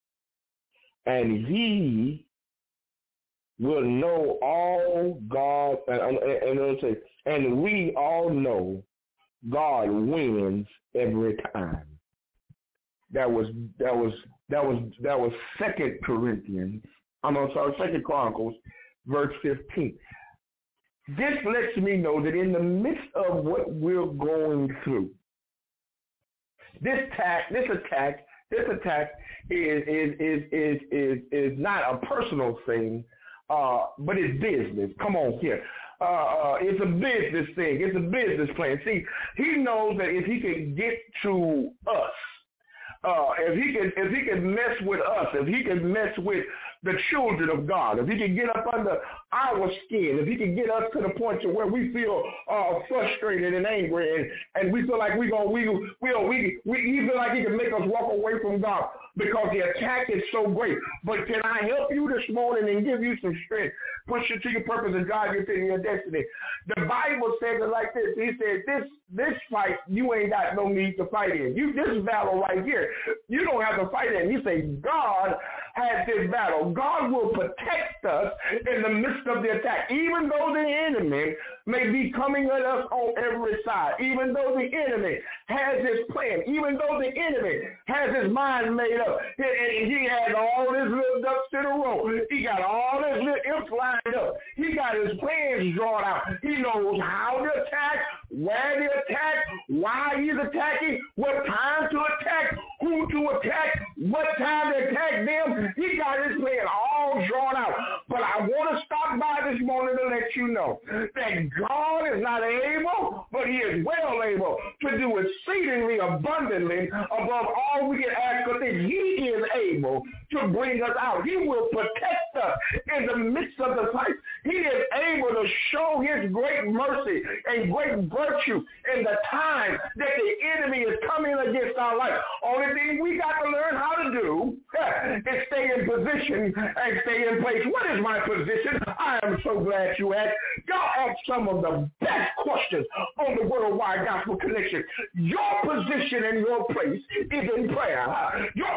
And he will know all God, and, and, and, say, and we all know God wins every time." That was that was that was that was Second Corinthians. I'm sorry, Second Chronicles, verse fifteen. This lets me know that in the midst of what we're going through, this attack, this attack, this attack is is is is is, is not a personal thing, uh, but it's business. Come on here. Uh, uh, it's a business thing. It's a business plan. See, he knows that if he can get to us, uh, if he can, if he can mess with us, if he can mess with the children of God, if he can get up under our skin, if he can get us to the point to where we feel uh, frustrated and angry, and, and we feel like we gonna we we we we he feel like he can make us walk away from God because the attack is so great. But can I help you this morning and give you some strength? Push you to your purpose and drive you to your destiny. The Bible says it like this. He said, this this fight, you ain't got no need to fight in. You this battle right here, you don't have to fight in. He said, God has this battle. God will protect us in the midst of the attack, even though the enemy may be coming at us on every side, even though the enemy has his plan, even though the enemy has his mind made up, and he has all his little ducks in a row. He got all his little imps lined up. He got his plans drawn out. He knows how to attack, where to attack, why he's attacking, what time to attack, who to attack, what time to attack them. He got his plan all drawn out. But I want to stop by this morning to let you know that God is not able, but he is well able to do exceedingly abundantly above all we can ask or think. He is able to bring us out. He will protect us in the midst of the fight. He is able to show his great mercy and great virtue in the time that the enemy is coming against our life. Only thing we got to learn how to do is stay in position and stay in place. What is my position? I am so glad you asked. Y'all ask some of the best questions on the Worldwide Gospel Connection. Your position and your place is in prayer. Your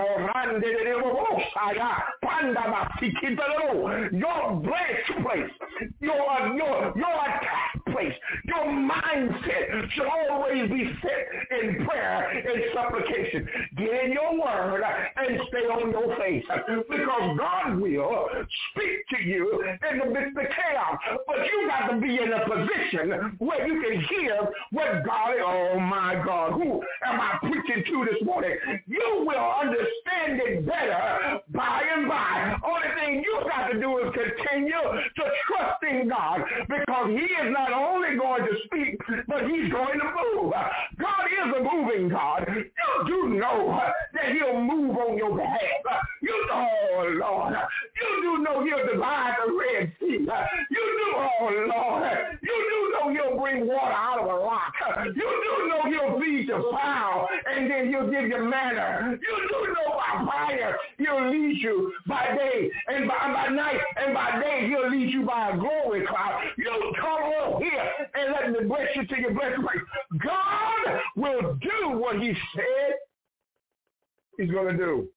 your blessed place, your, your, your attack place, your mindset should always be set in prayer and supplication. Get in your word and stay on your face, because God will speak to you in the midst of chaos. But you got to be in a position where you can hear what God, oh my God, who am I preaching to this morning? You will understand it better by and by. Only thing you got to do is continue to trust in God, because he is not only going to speak, but he's going to move. God is a moving God. You do know that he'll move on your behalf. You know, oh Lord, you do know he'll divide the Red Sea. You do, oh Lord, you do know he'll bring water out of a rock. You do know he'll feed you fowl, and then he'll give you manna. You do know by fire he'll lead you by day, and by, by night, and by day he'll lead you by a glory cloud. You come on here and let me bless you till you bless you. God will do what he said he's going to do.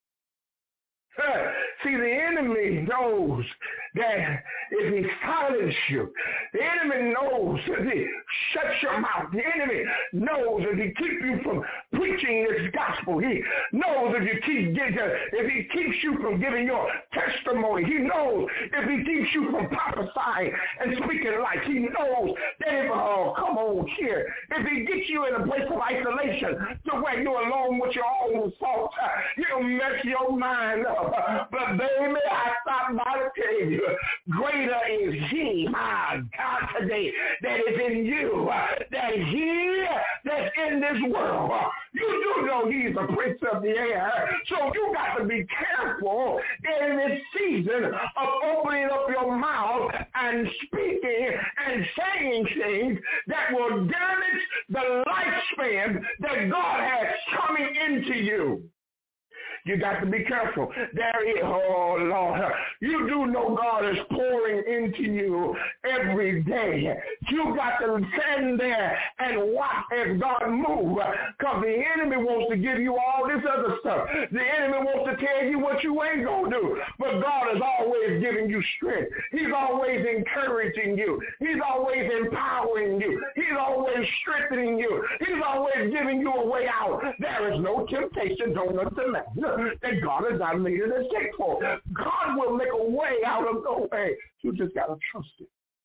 See, the enemy knows that if he silences you, the enemy knows if he shuts your mouth, the enemy knows if he keeps you from preaching this gospel, he knows if you keep if he keeps you from giving your testimony, he knows if he keeps you from prophesying and speaking life, he knows that if, oh, come on here, if he gets you in a place of isolation to where you're alone with your own thoughts, he'll mess your mind up. But baby, I stopped by to tell you, greater is he, my God, today, that is in you, that he that's in this world. You do know he's the prince of the air, so you got to be careful in this season of opening up your mouth and speaking and saying things that will damage the lifespan that God has coming into you. You got to be careful. There is, oh Lord, you do know God is pouring into you every day. You got to stand there and watch as God moves, because the enemy wants to give you all this other stuff. The enemy wants to tell you what you ain't going to do, but God is always giving you strength. He's always encouraging you. He's always empowering you. He's always strengthening you. He's always giving you a way out. There is no temptation, don't understand that God has not made it a escape for. God will make a way out of no way. You just got to trust it.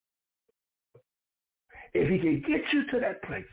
If he can get you to that place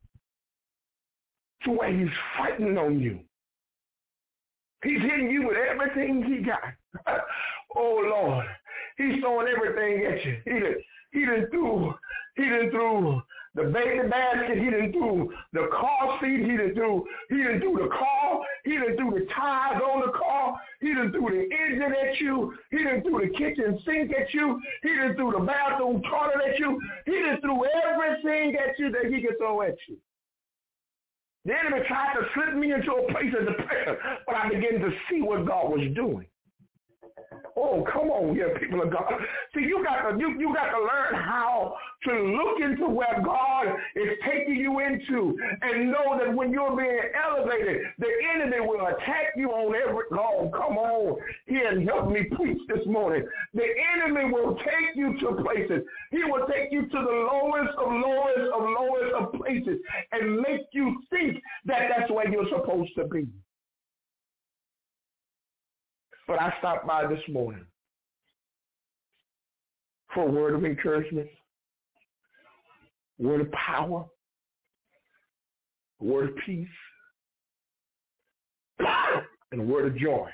to where he's fighting on you, he's hitting you with everything he got. Oh, Lord, he's throwing everything at you. He done, he done threw, he done threw the baby basket, he done threw the car seat, he done threw, he done threw the car, he done threw the tires on the car, he done threw the engine at you, he done threw the kitchen sink at you, he done threw the bathroom toilet at you, he done threw everything at you that he could throw at you. The enemy tried to slip me into a place of depression, but I began to see what God was doing. Oh, come on here, people of God. See, you got to you, you got to learn how to look into where God is taking you into, and know that when you're being elevated, the enemy will attack you on every. Oh, come on here and help me preach this morning. The enemy will take you to places. He will take you to the lowest of lowest of lowest of places and make you think that that's where you're supposed to be. But I stopped by this morning for a word of encouragement, a word of power, a word of peace, and a word of joy.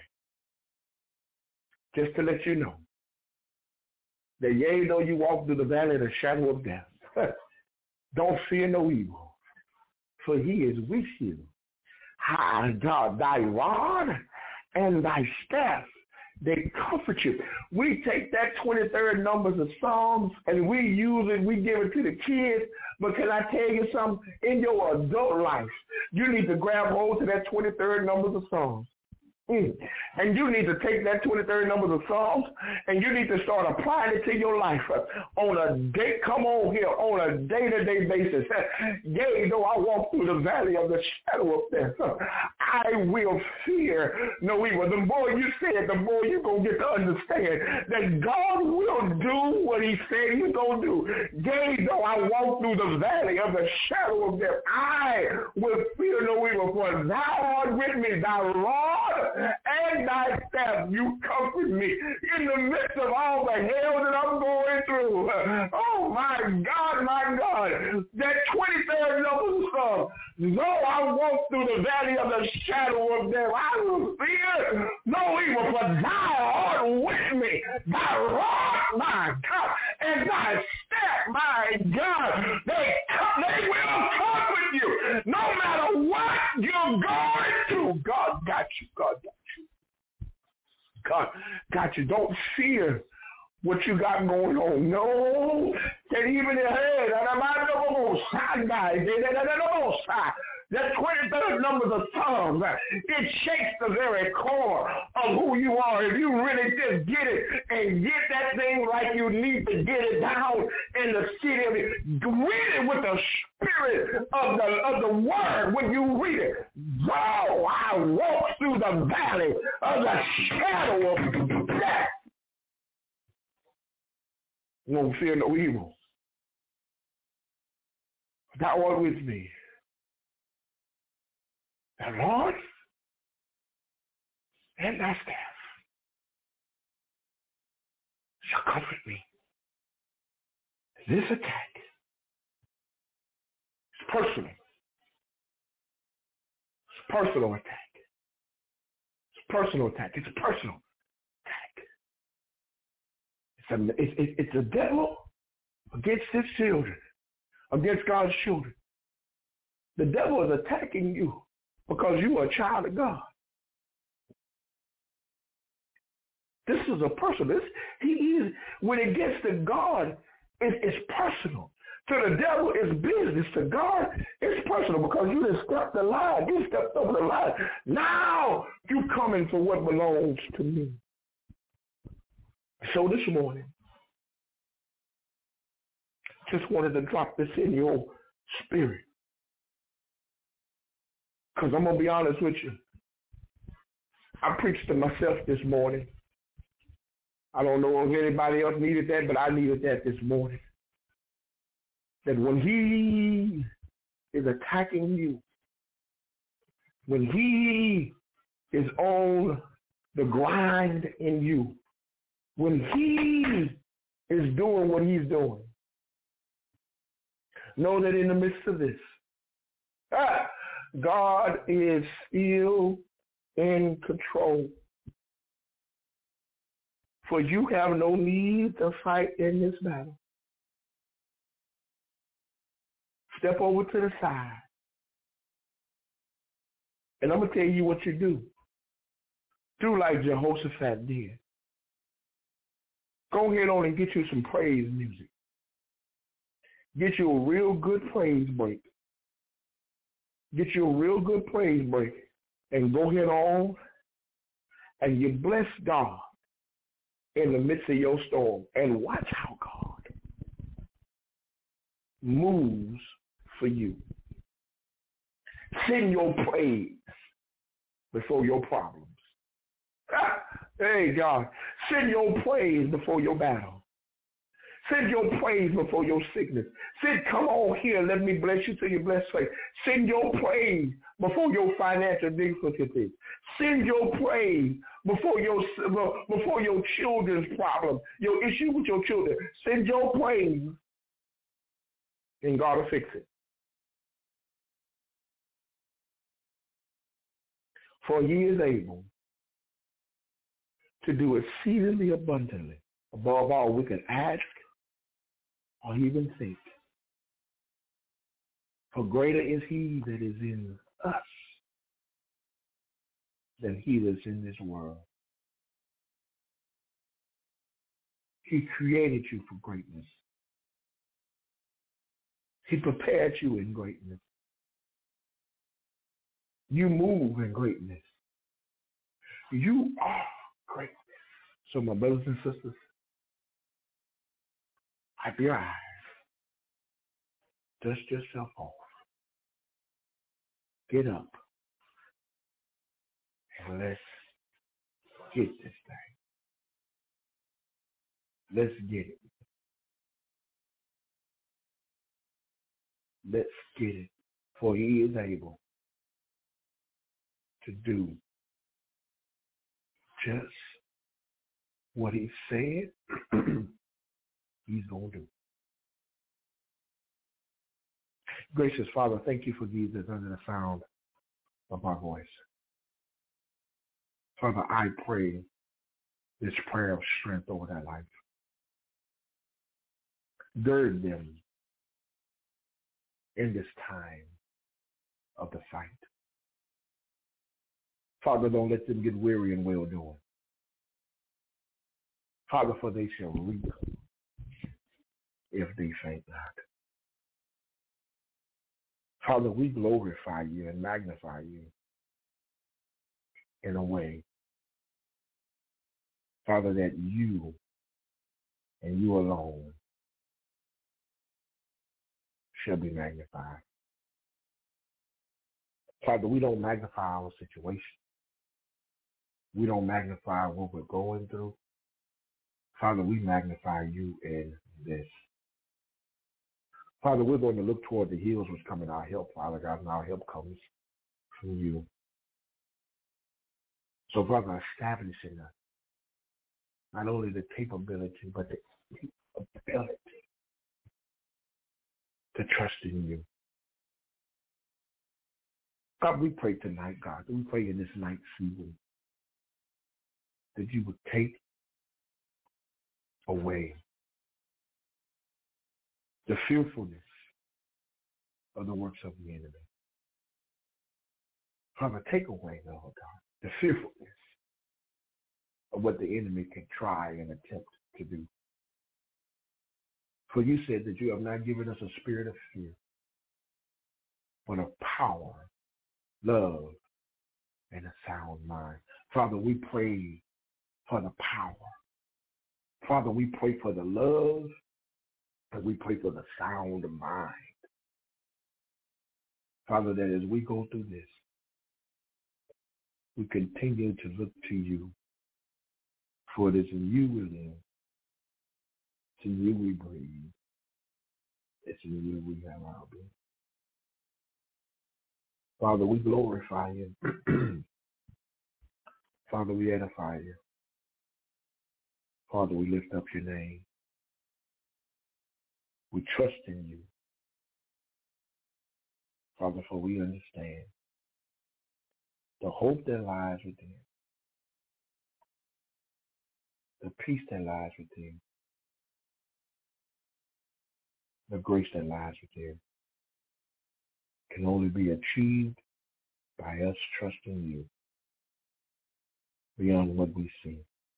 Just to let you know that yea, though you walk through the valley of the shadow of death, don't fear no evil, for he is with you. Thy, thy rod and thy staff, they comfort you. We take that twenty-third numbers of Psalms and we use it, we give it to the kids. But can I tell you something? In your adult life, you need to grab hold to that twenty-third numbers of Psalms. Mm. And you need to take that twenty-third number of Psalms and you need to start applying it to your life uh, on a day, come on here, on a day-to-day basis. Yea, though I walk through the valley of the shadow of death, I will fear no evil. The more you say it, the more you're going to get to understand that God will do what he said he's going to do. Yea, though I walk through the valley of the shadow of death, I will fear no evil, for thou art with me, thy rod and thy staff, you comfort me in the midst of all the hell that I'm going through. Oh my God, my God. That twenty-third number song, though I walk through the valley of the shadow of death, I will fear no evil, for thou art with me. Thy rod, my God, and thy staff, my God, they, come, they will comfort you no matter what you're going through. God got you. God got you. God got you. Don't fear what you got going on. No, that even the head, that twenty-third number of Psalms, it shakes the very core of who you are. If you really just get it and get that thing like you need to get it down in the city of it, read it with the spirit of the of the word when you read it. Though I walk through the valley of the shadow of death, won't fear no evil. Thou art with me. Thy rod and thy staff shall comfort me. This attack is personal. It's a personal attack. It's a personal attack. It's a personal attack. It's a, it's, it's, it's a devil against his children, against God's children. The devil is attacking you because you are a child of God. This is a personal. This, he is, when it gets to God, it, it's personal. To the devil, it's business. To God, it's personal because you just stepped the line. You stepped over the line. Now you coming for what belongs to me. So this morning, just wanted to drop this in your spirit. Because I'm going to be honest with you. I preached to myself this morning. I don't know if anybody else needed that, but I needed that this morning. That when he is attacking you, when he is on the grind in you, when he is doing what he's doing, know that in the midst of this, ah, God is still in control. For you have no need to fight in this battle. Step over to the side. And I'm going to tell you what you do. Do like Jehoshaphat did. Go ahead on and get you some praise music. Get you a real good praise break. Get you a real good praise break. And go ahead on and you bless God in the midst of your storm. And watch how God moves for you. Send your praise before your problems. Ah, hey, God. Send your praise before your battle. Send your praise before your sickness. Send, come on here, let me bless you till you bless faith. Send your praise before your financial difficulties. Send your praise before your before your children's problem, your issue with your children. Send your praise, and God will fix it. For he is able to do exceedingly abundantly above all we can ask or even think. For greater is he that is in us than he that's in this world. He created you for greatness. He prepared you in greatness. You move in greatness. You are great. So my brothers and sisters, wipe your eyes. Dust yourself off. Get up. And let's get this thing. Let's get it. Let's get it. For he is able to do just what he said he's going to do. Gracious Father, thank you for these that's under the sound of my voice. Father, I pray this prayer of strength over their life. Gird them in this time of the fight. Father, don't let them get weary in well-doing. Father, for they shall reap if they faint not. Father, we glorify you and magnify you in a way, Father, that you and you alone shall be magnified. Father, we don't magnify our situation. We don't magnify what we're going through. Father, we magnify you in this. Father, we're going to look toward the hills which come in our help, Father God, and our help comes from you. So, Father, establish in us not only the capability, but the ability to trust in you. God, we pray tonight, God, we pray in this night season that you would take away the fearfulness of the works of the enemy. Father, take away, Lord God, the fearfulness of what the enemy can try and attempt to do. For you said that you have not given us a spirit of fear, but of power, love, and a sound mind. Father, we pray for the power. Father, we pray for the love, and we pray for the sound mind. Father, that as we go through this, we continue to look to you. For it is in you we live. It's in you we breathe. It's in you we have our being. Father, we glorify you. Father, we edify you. Father, we lift up your name. We trust in you. Father, for we understand the hope that lies within, the peace that lies within, the grace that lies within can only be achieved by us trusting you beyond what we see.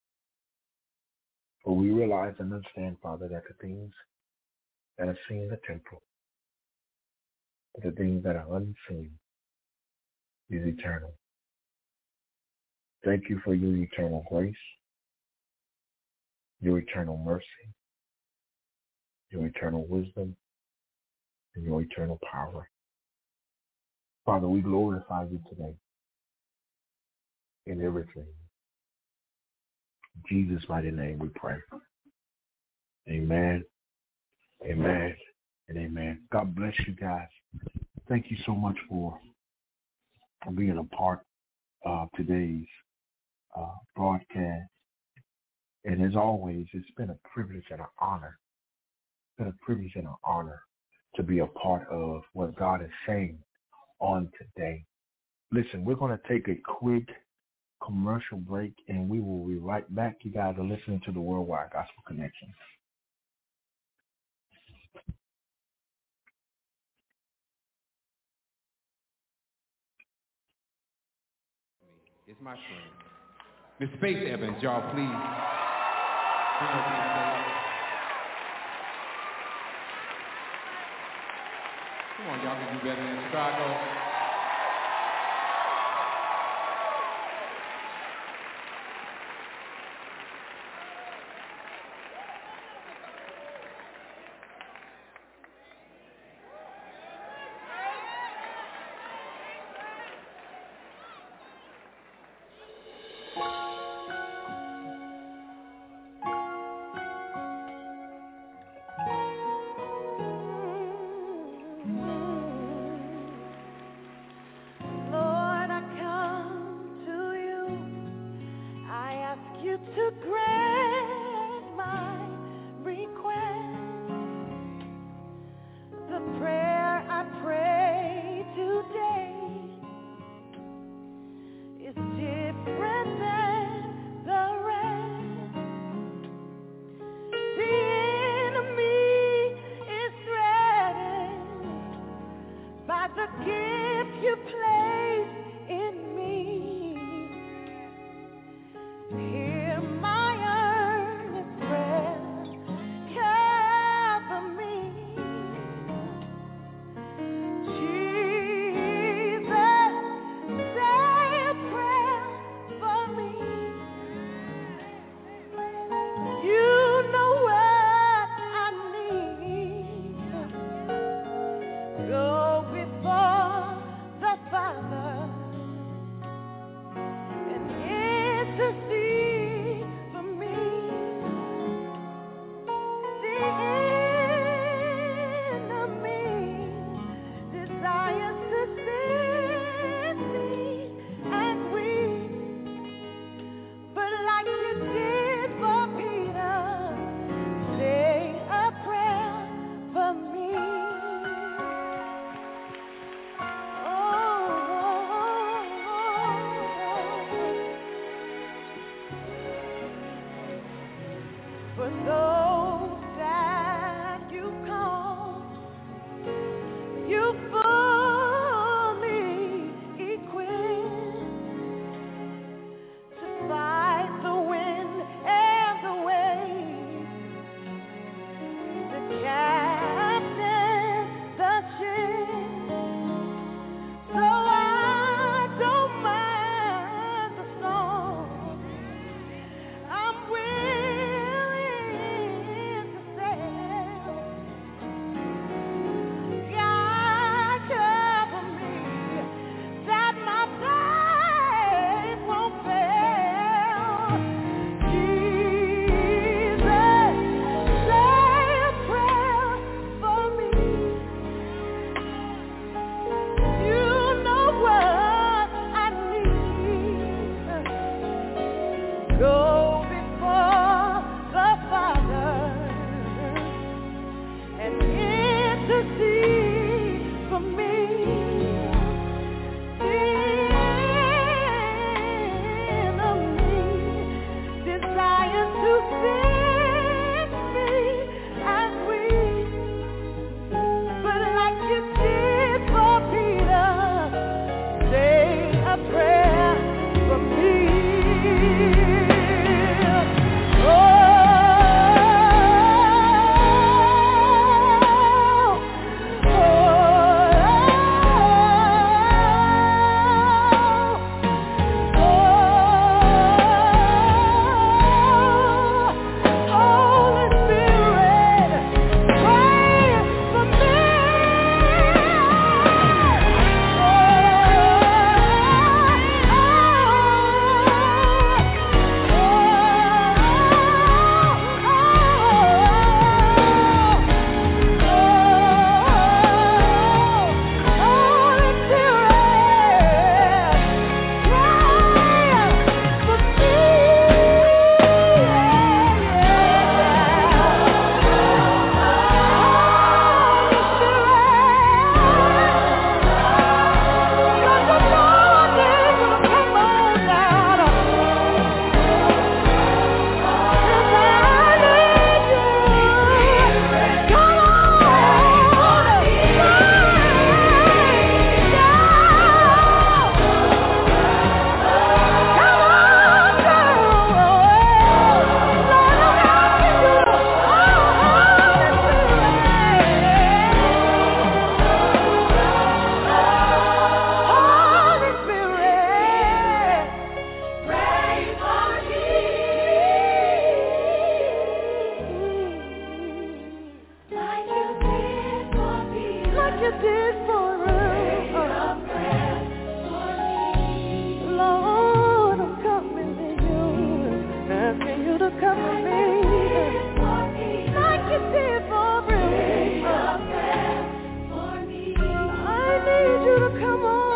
For we realize and understand, Father, that the things that are seen in the temporal, the things that are unseen, is eternal. Thank you for your eternal grace, your eternal mercy, your eternal wisdom, and your eternal power. Father, we glorify you today in everything. In Jesus' mighty name we pray. Amen, amen, and amen. God bless you guys. Thank you so much for being a part of today's uh, broadcast. And as always, it's been a privilege and an honor. It's been a privilege and an honor to be a part of what God is saying on today. Listen, we're going to take a quick commercial break, and we will be right back. You guys are listening to the Worldwide Gospel Connection. It's my friend. Miss Faith Evans, y'all, please. Come on, y'all can do better than Chicago. to grant my request. The prayer I pray today is different than the rest. The enemy is threatened by the gift you place in me. Hear my earnest prayer, cover me. Jesus, say a prayer for me. You know what I need. Go before the Father and intercede for me. The enemy desires to sift me and weak, but like you did for Peter, say a prayer for me. For those that you call, you fully equipped to fight the wind and the waves, the captain, the ship. So I don't mind the storm. I'm willing to sail. God, cover me, that my faith won't fail. Jesus, say a prayer for me. You know what I need. Go before the Father and intercede for me. The enemy desires to sift me as wheat, but like you did for Peter, say a prayer for me. Oh, oh, Holy Spirit, pray for me.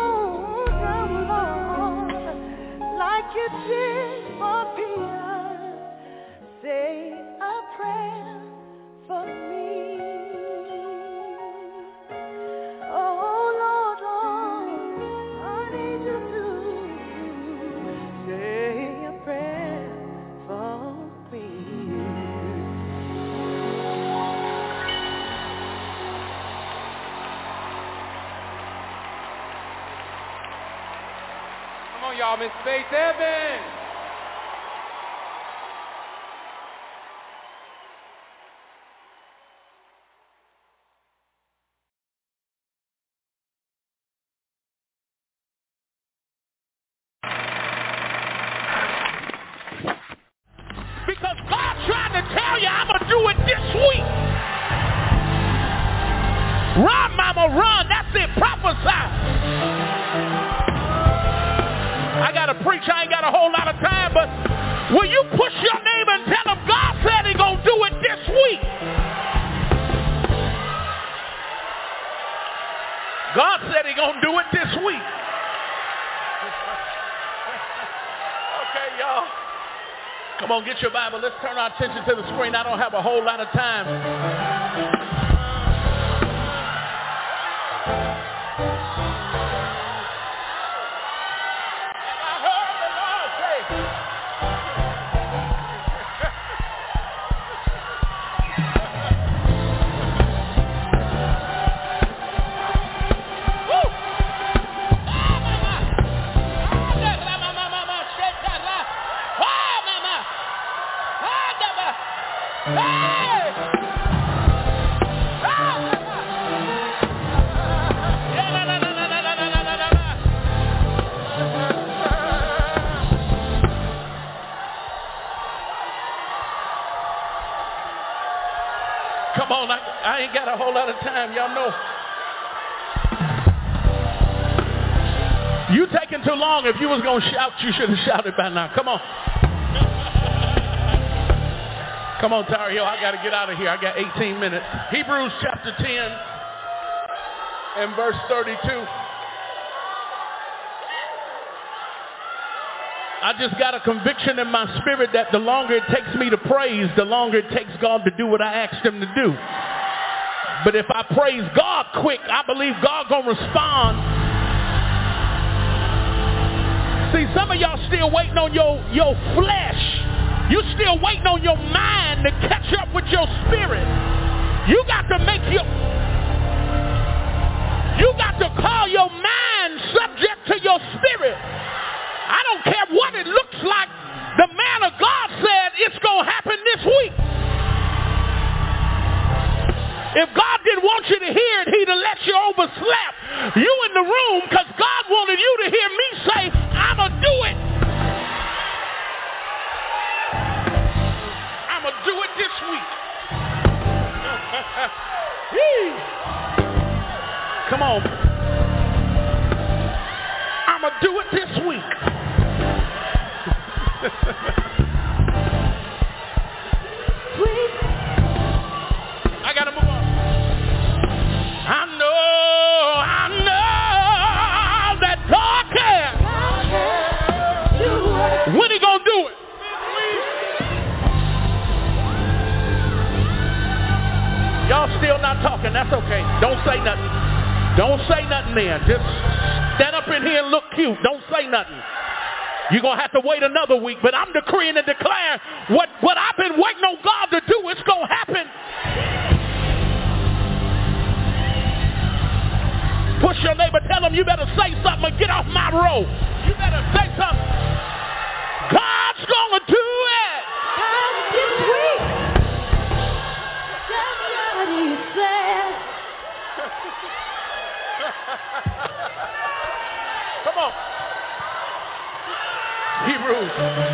like you did for Peter. say a prayer for me. Oh Lord, oh, I need you to say a prayer for me. Come on, y'all, Miss Faith Evans. Because God's trying to tell you, I'm going to do it this week. Run, mama, run. That's it. Prophesy. I got to preach. I ain't got a whole lot of time, but will you push your neighbor and tell him God said he's going to do it this week? God said he's going to do it this week. Okay, y'all. Come on, get your Bible. Let's turn our attention to the screen. I don't have a whole lot of time. Come on, I, I ain't got a whole lot of time. Y'all know. You taking too long. If you was going to shout, you should have shouted by now. Come on. Come on, Tar Heel. I got to get out of here. I got eighteen minutes. Hebrews chapter ten and verse thirty-two. I just got a conviction in my spirit that the longer it takes me to praise, the longer it takes God to do what I asked him to do. But if I praise God quick, I believe God gonna respond. See, some of y'all still waiting on your, your flesh. You still waiting on your mind to catch up with your spirit. You got to make your, you got to call your mind subject to your spirit. I don't care what it looks like. The man of God said it's going to happen this week. If God didn't want you to hear it, he'd have let you overslap you in the room because God wanted you to hear me say, I'm going to do it. I'm going to do it this week. Come on. I'm going to do it this week. I got to move on. I know, I know that God can. When he going to do it? Y'all still not talking. That's okay. Don't say nothing. Don't say nothing then. Just stand up in here and look cute. Don't say nothing. You're going to have to wait another week, but I'm decreeing and declaring what, what I've been waiting on God to do, it's going to happen. Push your neighbor, tell him you better say something and get off my road. You better say something. God's going to do it. God this week. That's what he said. Come on. Hebrews.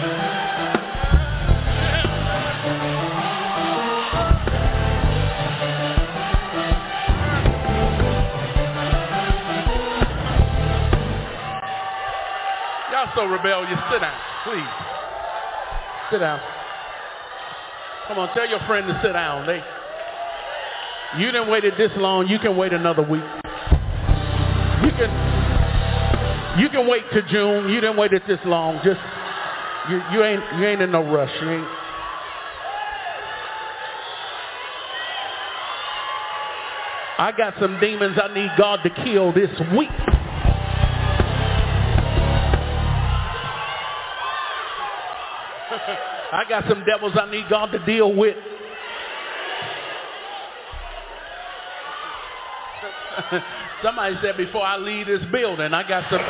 Y'all so rebellious. Sit down, please. Sit down. Come on, tell your friend to sit down. They, you didn't wait it this long. You can wait another week. You can. You can wait till June. You didn't wait it this long. Just you, you ain't you ain't in no rush. You ain't. I got some demons I need God to kill this week. I got some devils I need God to deal with. Somebody said before I leave this building, I got some...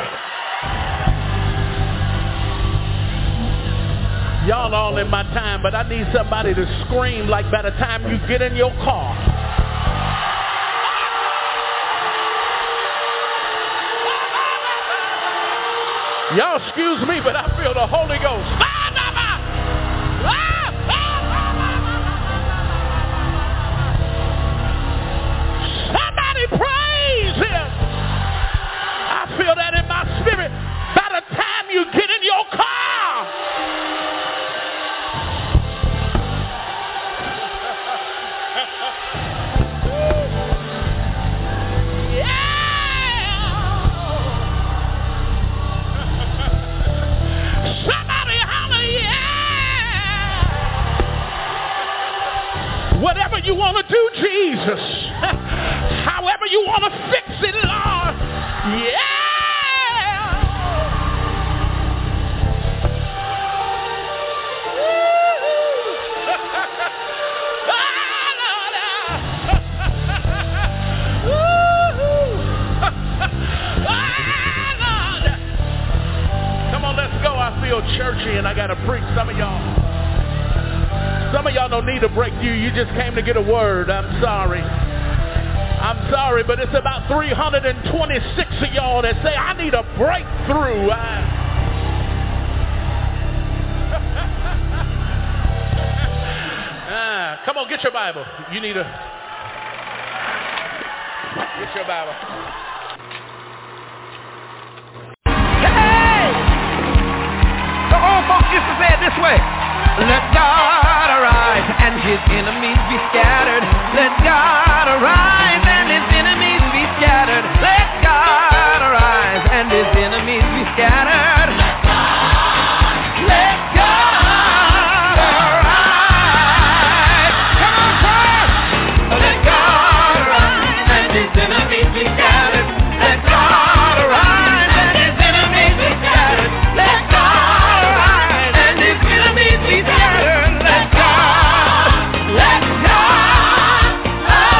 Y'all all in my time, but I need somebody to scream like by the time you get in your car. Y'all excuse me, but I feel the Holy Ghost. Somebody praise him. I feel that in my spirit. By the time you get in your car. Whatever you want to do, Jesus. However you want to fix it, Lord. Yeah. Come on, let's go. I feel churchy and I got to preach. Some of y'all. Some of y'all don't need a breakthrough. You just came to get a word. I'm sorry. I'm sorry, but it's about three hundred twenty-six of y'all that say, I need a breakthrough. I... ah, come on, get your Bible. You need a... Get your Bible. Hey! The old folks used to say it this way. Let God arise and his enemies be scattered. Let God arise and his enemies be scattered. Let God arise and his enemies be scattered. Let God, let God arise. Come on, choir. Let God arise and his enemies be scattered. Let God arise and his enemies be scattered. Let God arise and his enemies be scattered. Let God, let God arise.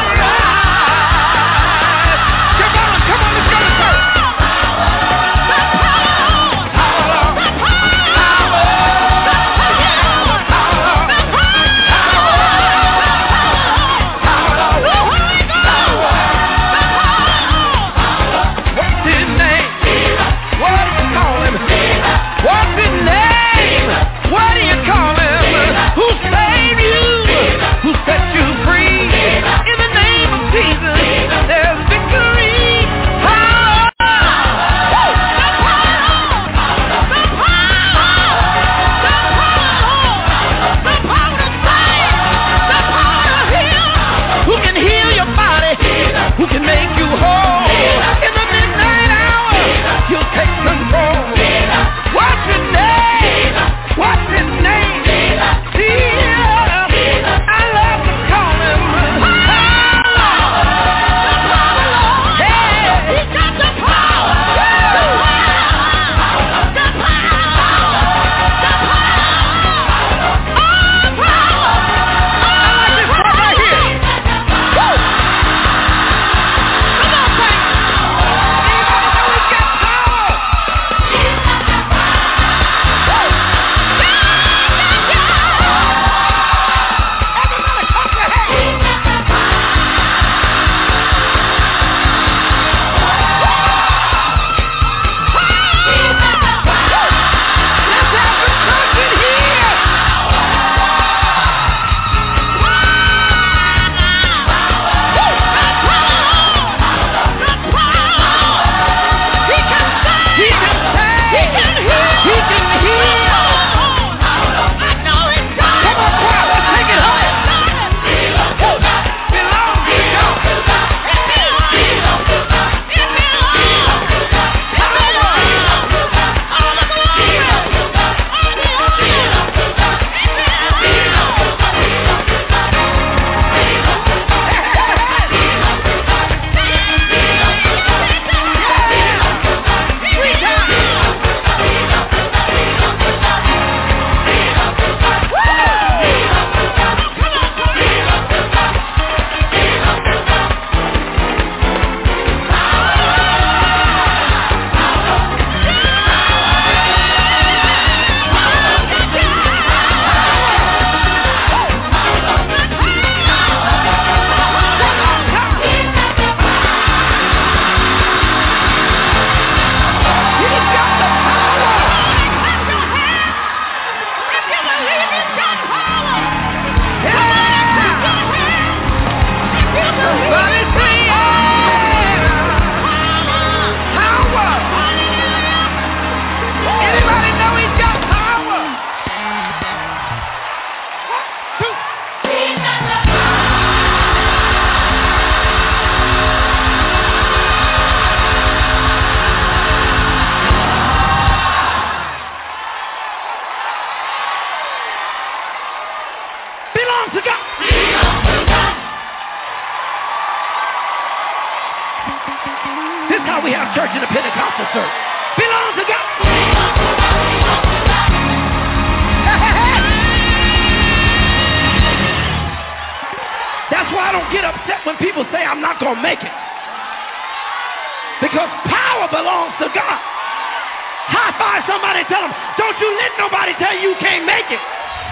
going to make it. Because power belongs to God. High five somebody and tell them, don't you let nobody tell you you can't make it.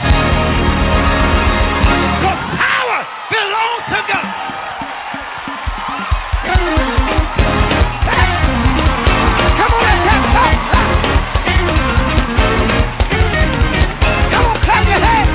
Because power belongs to God. Come on, let's have some. Come on, clap your hands.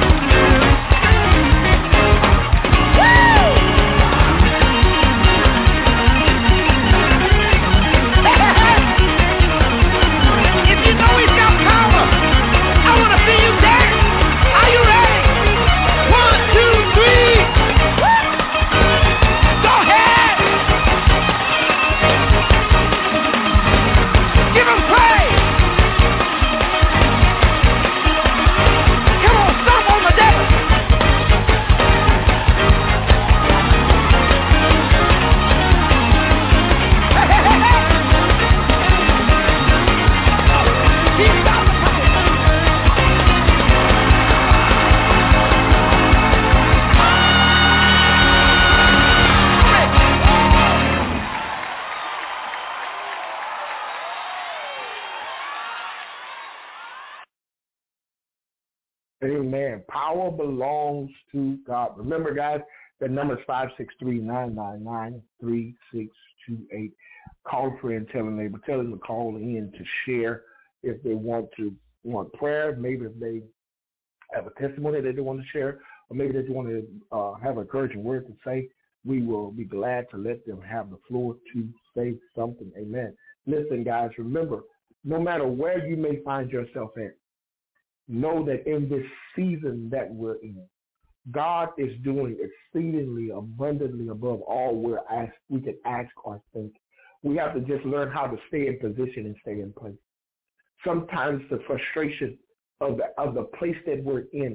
Amen. Power belongs to God. Remember, guys, the number is five six three, nine nine nine, three six two eight. Call a friend, tell a neighbor, tell them to call in to share if they want to want prayer, maybe if they have a testimony that they want to share, or maybe they just want to uh, have an encouraging word to say. We will be glad to let them have the floor to say something. Amen. Listen, guys, remember, no matter where you may find yourself at, know that in this season that we're in, God is doing exceedingly abundantly above all we're asked, we can ask or think. We have to just learn how to stay in position and stay in place. Sometimes the frustration of the of the place that we're in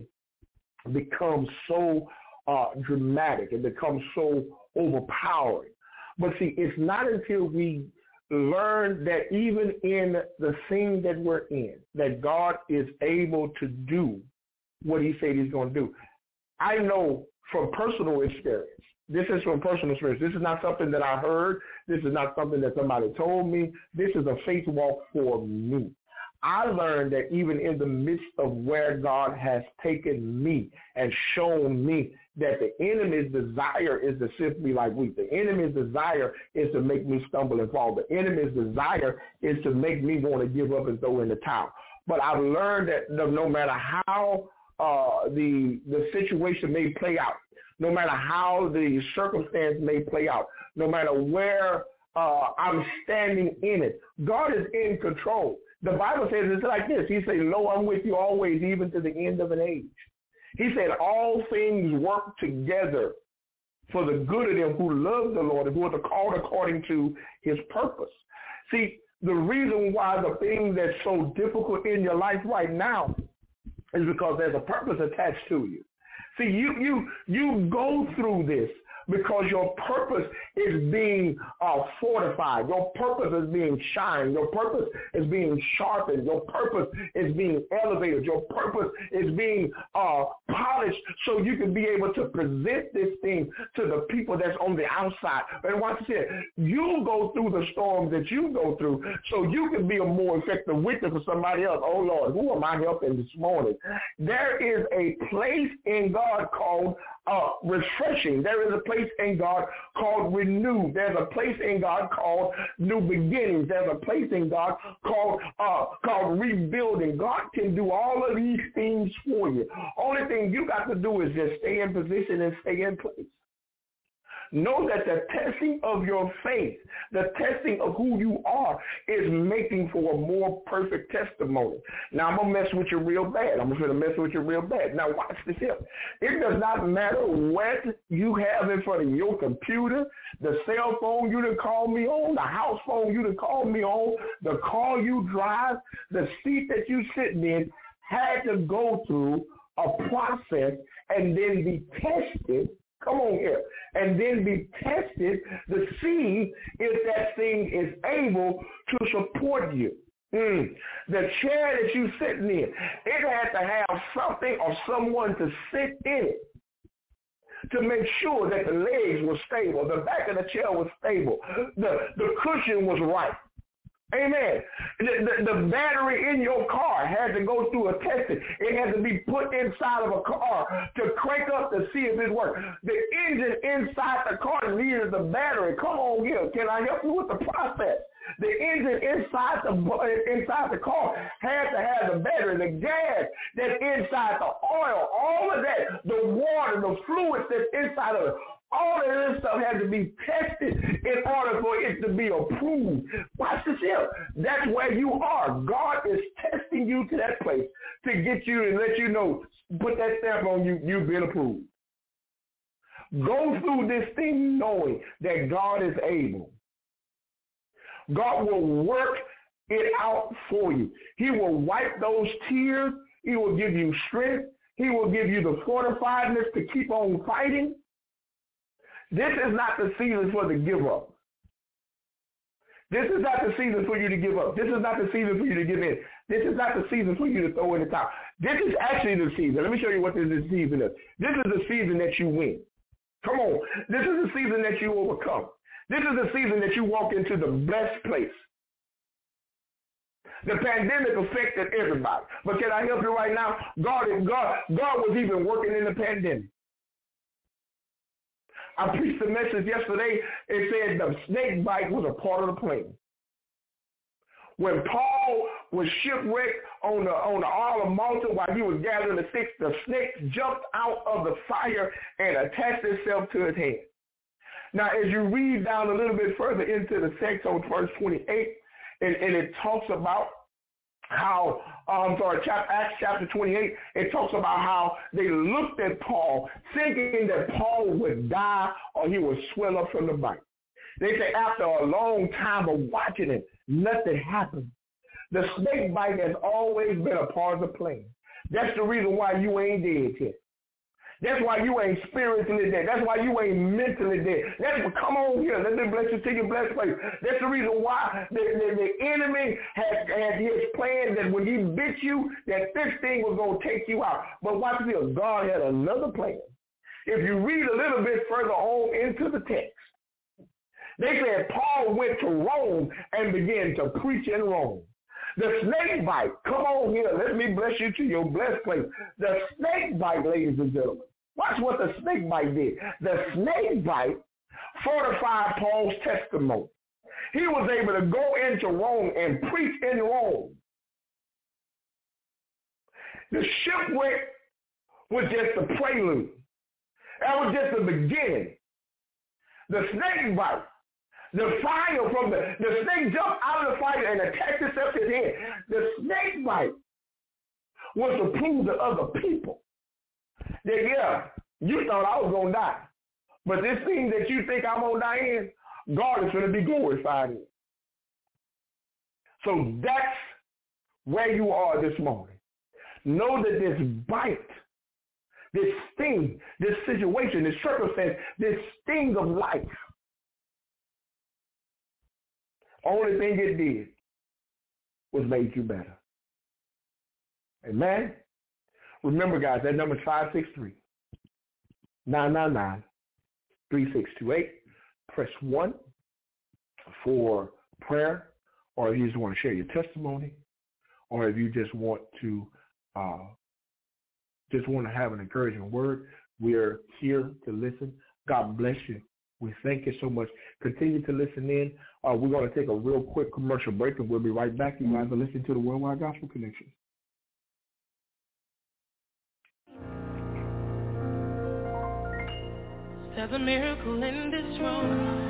becomes so uh, dramatic. It becomes so overpowering. But see, it's not until we learn that even in the scene that we're in, that God is able to do what he said he's going to do. I know from personal experience, this is from personal experience. This is not something that I heard. This is not something that somebody told me. This is a faith walk for me. I learned that even in the midst of where God has taken me and shown me that the enemy's desire is to sift me like wheat. The enemy's desire is to make me stumble and fall. The enemy's desire is to make me want to give up and throw in the towel. But I've learned that no, no matter how uh, the the situation may play out, no matter how the circumstance may play out, no matter where uh, I'm standing in it, God is in control. The Bible says it's like this. He said, lo, I'm with you always, even to the end of an age. He said, all things work together for the good of them who love the Lord and who are called according to his purpose. See, the reason why the thing that's so difficult in your life right now is because there's a purpose attached to you. See, you you you go through this because your purpose is being uh, fortified. Your purpose is being shined. Your purpose is being sharpened. Your purpose is being elevated. Your purpose is being uh, polished so you can be able to present this thing to the people that's on the outside. And watch this, you go through the storms that you go through so you can be a more effective witness for somebody else. Oh, Lord, who am I helping this morning? There is a place in God called uh, refreshing. There is a place in God called renew. There's a place in God called new beginnings. There's a place in God called uh, called rebuilding. God can do all of these things for you. Only thing you got to do is just stay in position and stay in place. Know that the testing of your faith, the testing of who you are, is making for a more perfect testimony. Now, I'm going to mess with you real bad. I'm going to mess with you real bad. Now, watch this here. It does not matter what you have in front of your computer, the cell phone you done call me on, the house phone you done call me on, the car you drive, the seat that you sitting in, had to go through a process and then be tested. Come on here. And then be tested to see if that thing is able to support you. Mm. The chair that you're sitting in, it has to have something or someone to sit in it to make sure that the legs were stable, the back of the chair was stable, the, the cushion was right. Amen. The, the, the battery in your car had to go through a testing. It had to be put inside of a car to crank up to see if it worked. The engine inside the car needed the battery. Come on here. Can I help you with the process? The engine inside the inside the car had to have the battery, the gas that's inside, the oil, all of that, the water, the fluids that's inside of it. All of this stuff had to be tested in order for it to be approved. Watch this here. That's where you are. God is testing you to that place to get you and let you know, put that stamp on you, you've been approved. Go through this thing knowing that God is able. God will work it out for you. He will wipe those tears. He will give you strength. He will give you the fortifiedness to keep on fighting. This is not the season for the give up. This is not the season for you to give up. This is not the season for you to give in. This is not the season for you to throw in the towel. This is actually the season. Let me show you what this season is. This is the season that you win. Come on. This is the season that you overcome. This is the season that you walk into the blessed place. The pandemic affected everybody. But can I help you right now? God, God, God was even working in the pandemic. I preached a message yesterday. It said the snake bite was a part of the plan. When Paul was shipwrecked on the on the Isle of Malta while he was gathering the sticks, the snake jumped out of the fire and attached itself to his hand. Now, as you read down a little bit further into the text on verse twenty-eight, and, and it talks about how, um, sorry, chapter, Acts chapter twenty-eight, it talks about how they looked at Paul thinking that Paul would die or he would swell up from the bite. They say after a long time of watching it, nothing happened. The snake bite has always been a part of the plan. That's the reason why you ain't dead yet. That's why you ain't spiritually dead. That's why you ain't mentally dead. That's what, come on here. Let me bless you to your blessed place. That's the reason why the, the, the enemy had, had his plan that when he bit you, that this thing was going to take you out. But watch this. God had another plan. If you read a little bit further on into the text, they said Paul went to Rome and began to preach in Rome. The snake bite, come on here. Let me bless you to your blessed place. The snake bite, ladies and gentlemen. Watch what the snake bite did. The snake bite fortified Paul's testimony. He was able to go into Rome and preach in Rome. The shipwreck was just the prelude. That was just the beginning. The snake bite, the fire from the, the snake jumped out of the fire and attached itself to his head. The snake bite was to prove to other people that, yeah, you thought I was going to die. But this thing that you think I'm going to die in, God is going to be glorified in. So that's where you are this morning. Know that this bite, this sting, this situation, this circumstance, this sting of life, only thing it did was made you better. Amen? Remember, guys, that number is five six three, nine nine nine, three six two eight. Press one for prayer, or if you just want to share your testimony, or if you just want to uh, just want to have an encouraging word, we're here to listen. God bless you. We thank you so much. Continue to listen in. Uh, we're going to take a real quick commercial break, and we'll be right back. You guys are listening to the Worldwide Gospel Connection. There's a miracle in this room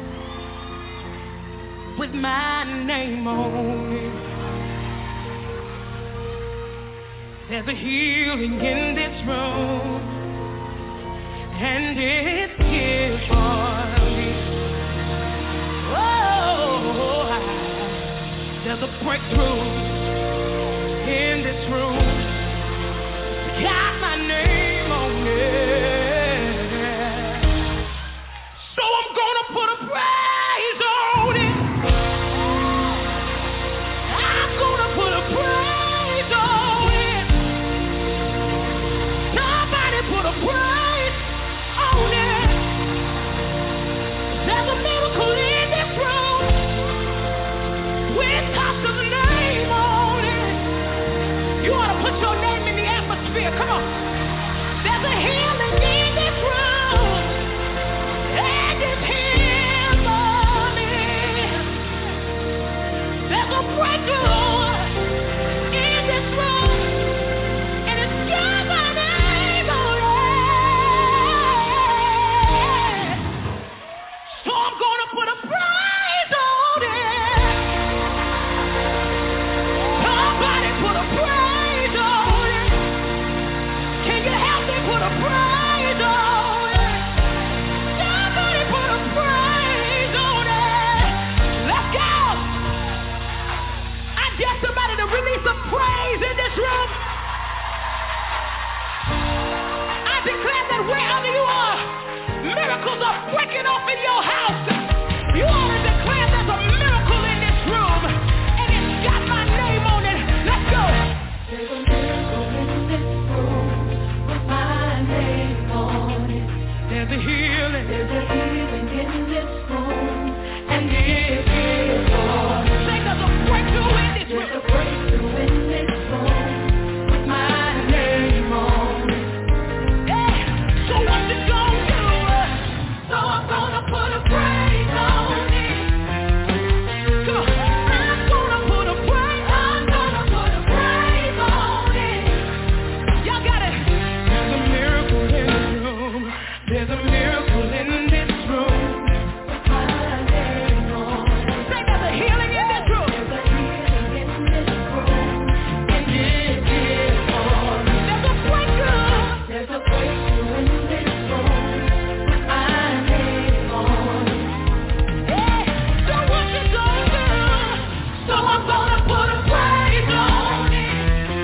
with my name on it. There's a healing in this room, and it's here for me. Oh, there's a breakthrough in this room. Got my name on it. So I'm gonna put a praise on it. I'm gonna put a praise on it. Nobody put a praise on it. declare that wherever you are, miracles are breaking off in your house. You ought to declare there's a miracle in this room, and it's got my name on it. Let's go. There's a miracle in this room with my name on it. There's a healing. There's a healing in this room, and it is yours. Say there's a breakthrough in this room. There's a breakthrough in this room with my name on it. Yeah. So what you gonna do? So I'm gonna put a praise on it. Come on. I'm gonna put a praise. I'm gonna put a praise on it. Y'all got it. There's a miracle in this room. There's a miracle in this room. With my name on it. Say there's a healing in this room. There's a healing in this room, and it is yours. There's a breakthrough. There's a breakthrough in this room with my name on it. Yeah. So what you gonna do? So I'm gonna put a praise on it.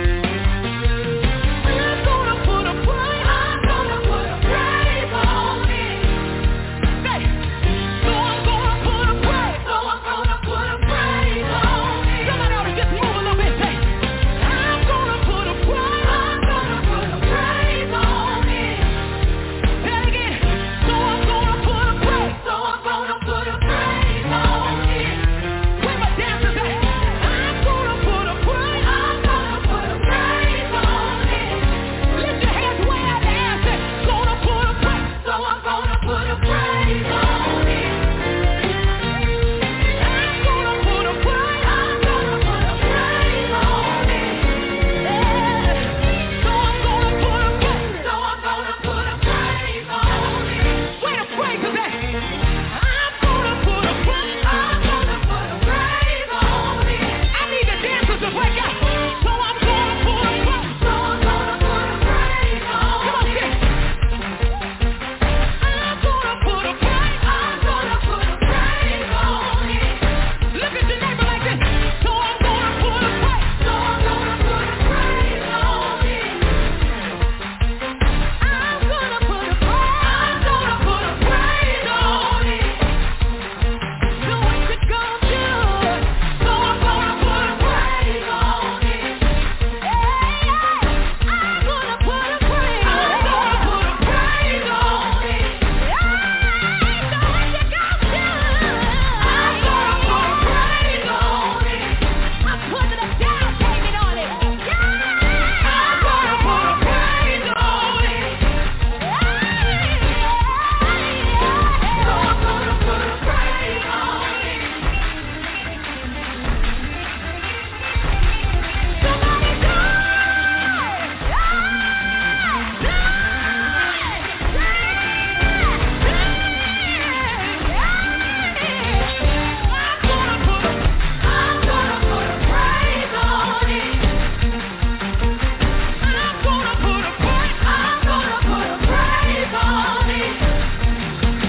I'm gonna put a praise. I'm gonna put a praise on it. Say, so I'm gonna put a praise. So I'm gonna put a praise on it. Somebody ought to just move a little bit. Say, I'm gonna put a praise. I'm gonna put a praise on it. Say it again. So I'm gonna put a praise. So I'm gonna put a praise on it. Where my dancers at? I'm gonna put a praise. I'm gonna put a praise on it. Lift your hands way out the air. Say, gonna put a praise. So I'm gonna put a praise on it. I'm gonna put a praise. I'm gonna put a praise on it. Yeah. So I'm gonna put a praise. So I'm gonna put a praise on it. Where the praise is at? I'm gonna put a praise. I'm gonna put a praise on it. I need the dancers to break out. So I'm gonna put a praise. So I'm gonna put a praise on Come on, it. sis. I'm gonna put a praise. I'm gonna put a praise on it. Look at your neighbor like this. So I'm gonna put a praise. So I'm gonna put a praise on it. I'm gonna put a praise. I'm gonna put a praise on it. So what you gonna do? So I'm gonna put a praise on it. Hey, I'm gonna put a praise. I'm gonna put a praise on it. Hey, so what you gonna do? I'm gonna put a praise on it. I'm putting a down payment on it. Yeah. I'm gonna put a praise on it. So I'm gonna put a praise on it. Somebody do it! I'm gonna put a praise on it. I'm gonna put a praise. I'm gonna put a praise on it.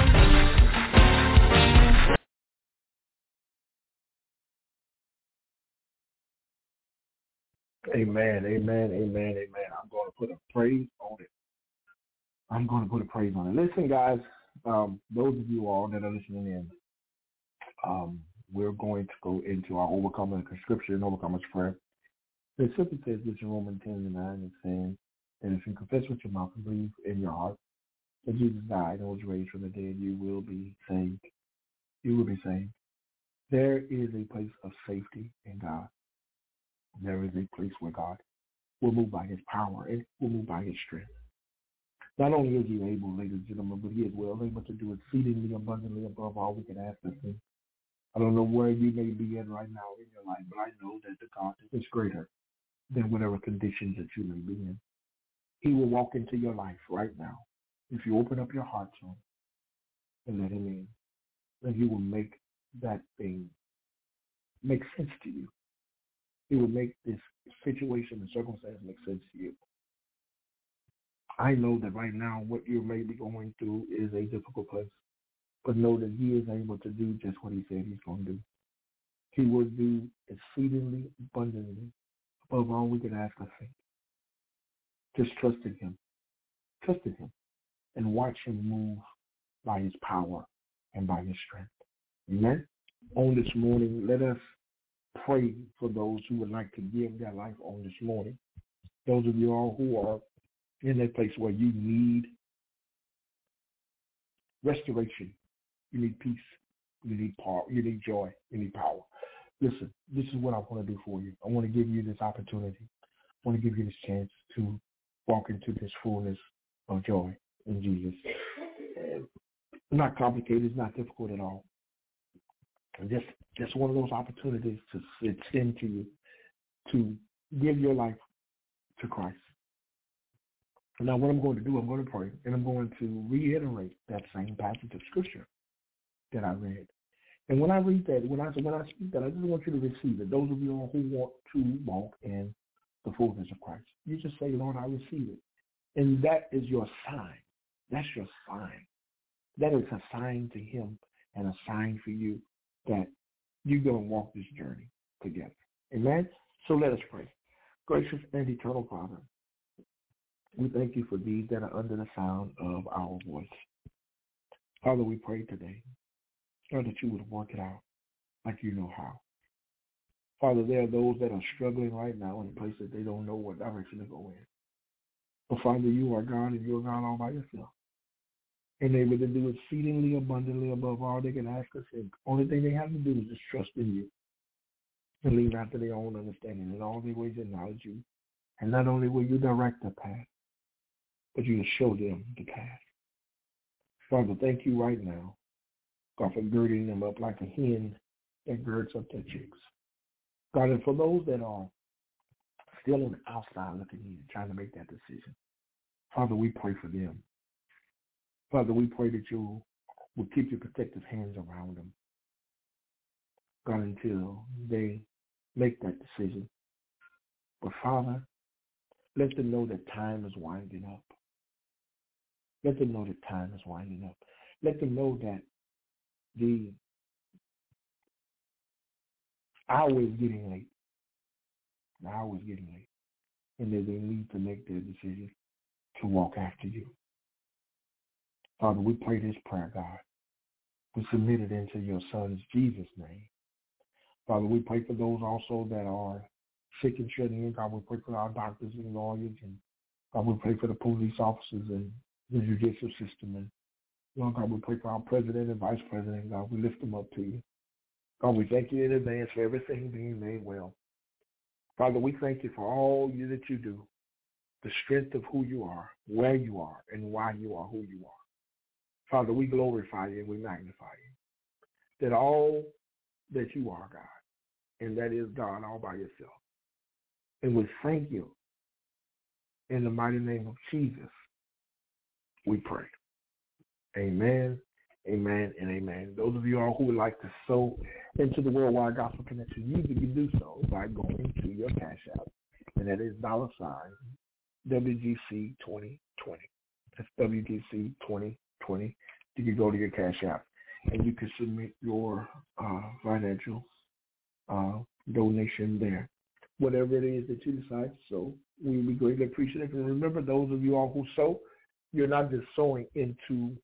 Amen, amen, amen, amen. I'm going to put a praise on it. I'm going to put a praise on it. Listen, guys, um, those of you all that are listening in, um, we're going to go into our overcomer scripture and overcomer's prayer. It simply says this in Romans ten and nine, it's saying, and if you confess with your mouth and believe in your heart that Jesus died and was raised from the dead, you will be saved. You will be saved. There is a place of safety in God. There is a place where God will move by his power and will move by his strength. Not only is he able, ladies and gentlemen, but he is well able to do exceedingly abundantly above all we can ask or think. I don't know where you may be in right now in your life, but I know that the God is greater than whatever conditions that you may be in. He will walk into your life right now. If you open up your heart to him and let him in, then he will make that thing make sense to you. He will make this situation and circumstance make sense to you. I know that right now what you may be going through is a difficult place, but know that he is able to do just what he said he's going to do. He will do exceedingly abundantly above all we can ask or think. Just trust in him. trusted him, and watch him move by his power and by his strength. Amen. On this morning, let us pray for those who would like to give their life on this morning. Those of you all who are in that place where you need restoration, you need peace, you need power, you need joy, you need power. Listen, this is what I want to do for you. I want to give you this opportunity. I want to give you this chance to walk into this fullness of joy in Jesus. It's not complicated. It's not difficult at all. And just, just one of those opportunities to extend to you to give your life to Christ. Now, what I'm going to do, I'm going to pray, and I'm going to reiterate that same passage of Scripture that I read. And when I read that, when I when I speak that, I just want you to receive it. Those of you who want to walk in the fullness of Christ, you just say, Lord, I receive it. And that is your sign. That's your sign. That is a sign to him and a sign for you that you're going to walk this journey together. Amen? So let us pray. Gracious and eternal Father, we thank you for these that are under the sound of our voice. Father, we pray today, Lord, that you would work it out like you know how. Father, there are those that are struggling right now in a place that they don't know what direction to go in. But Father, you are God and you are God all by yourself. And able to do exceedingly abundantly above all they can ask us. And the only thing they have to do is just trust in you and lean out to their own understanding. In all their ways acknowledge you. And not only will you direct their path, but you will show them the path. Father, thank you right now, God, for girding them up like a hen that girds up their chicks. God, and for those that are still on the outside looking in, trying to make that decision, Father, we pray for them. Father, we pray that you will keep your protective hands around them, God, until they make that decision. But Father, let them know that time is winding up. Let them know that time is winding up. Let them know that the hour is getting late. The hour is getting late. And that they need to make their decision to walk after you. Father, we pray this prayer, God. We submit it into your Son's Jesus' name. Father, we pray for those also that are sick and shut in. God, we pray for our doctors and lawyers. And God, we pray for the police officers and the judicial system. And Lord God, we pray for our president and vice president. God, we lift them up to you. God, we thank you in advance for everything being made well. Father, we thank you for all you that you do, the strength of who you are, where you are, and why you are who you are. Father, we glorify you and we magnify you. That all that you are, God, and that is God all by yourself. And we thank you. In the mighty name of Jesus, we pray. Amen, amen, and amen. Those of you all who would like to sow into the Worldwide Gospel Connection, you can do so by going to your Cash App, and that is dollar sign W G C twenty twenty. That's W G C twenty twenty. You can go to your Cash App, and you can submit your uh, financial uh, donation there. Whatever it is that you decide to sow, we would be greatly appreciative. And remember, those of you all who sow, you're not just sowing into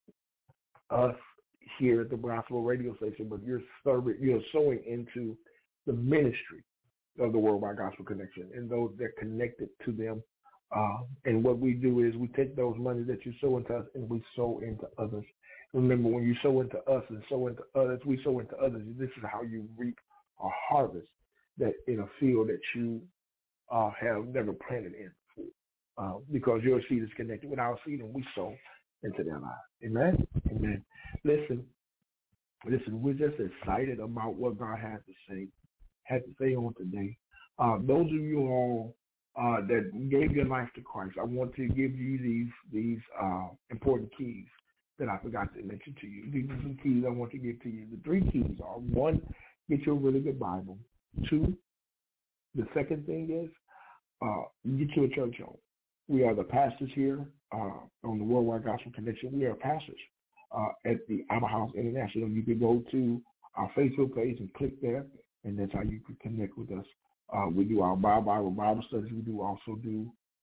us here at the Gospel Radio Station, but you're serving, you're sowing into the ministry of the Worldwide Gospel Connection and those that are connected to them. Uh, and what we do is we take those money that you sow into us and we sow into others. Remember, when you sow into us and sow into others, we sow into others. This is how you reap a harvest that in a field that you uh, have never planted in before. Uh, because your seed is connected with our seed and we sow into their lives. Amen? Amen. Listen, listen, we're just excited about what God has to say, had to say on today. Uh, those of you all uh, that gave your life to Christ, I want to give you these these uh, important keys that I forgot to mention to you. These are some keys I want to give to you. The three keys are, one, get you a really good Bible. Two, the second thing is uh, get you a church home. We are the pastors here uh, on the Worldwide Gospel Connection. We are pastors uh, at the Abba House International. You can go to our Facebook page and click there, and that's how you can connect with us. Uh, we do our Bible, Bible Bible studies. We do also do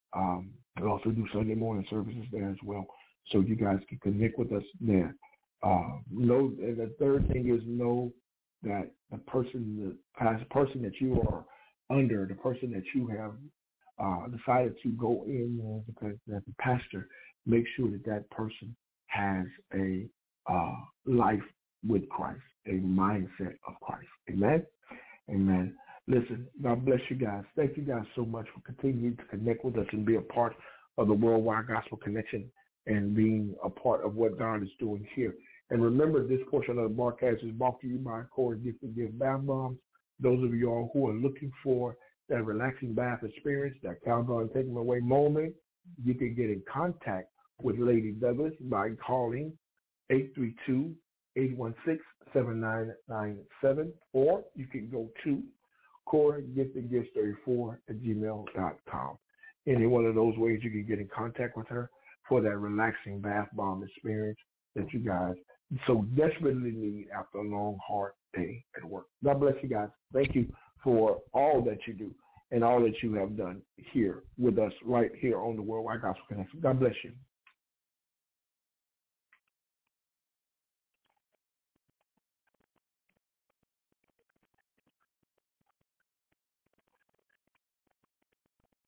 Um, we also do Sunday morning services there as well, so you guys can connect with us there. Uh, know, and the third thing is know that the person, the past person that you are under, the person that you have uh, decided to go in as a pastor, make sure that that person has a uh, life with Christ, a mindset of Christ. Amen? Amen. Listen, God bless you guys. Thank you guys so much for continuing to connect with us and be a part of the Worldwide Gospel Connection and being a part of what God is doing here. And remember, this portion of the broadcast is brought to you by Core Gift and Give Bath Bombs. Those of you all who are looking for that relaxing bath experience, that cowgirl taking away moment, you can get in contact with Lady Douglas by calling eight three two, eight one six, seven nine nine seven, or you can go to core gift and gifts thirty-four at gmail dot com. Any one of those ways you can get in contact with her for that relaxing bath bomb experience that you guys so desperately need after a long, hard day at work. God bless you guys. Thank you for all that you do and all that you have done here with us right here on the Worldwide Gospel Connection. God bless you.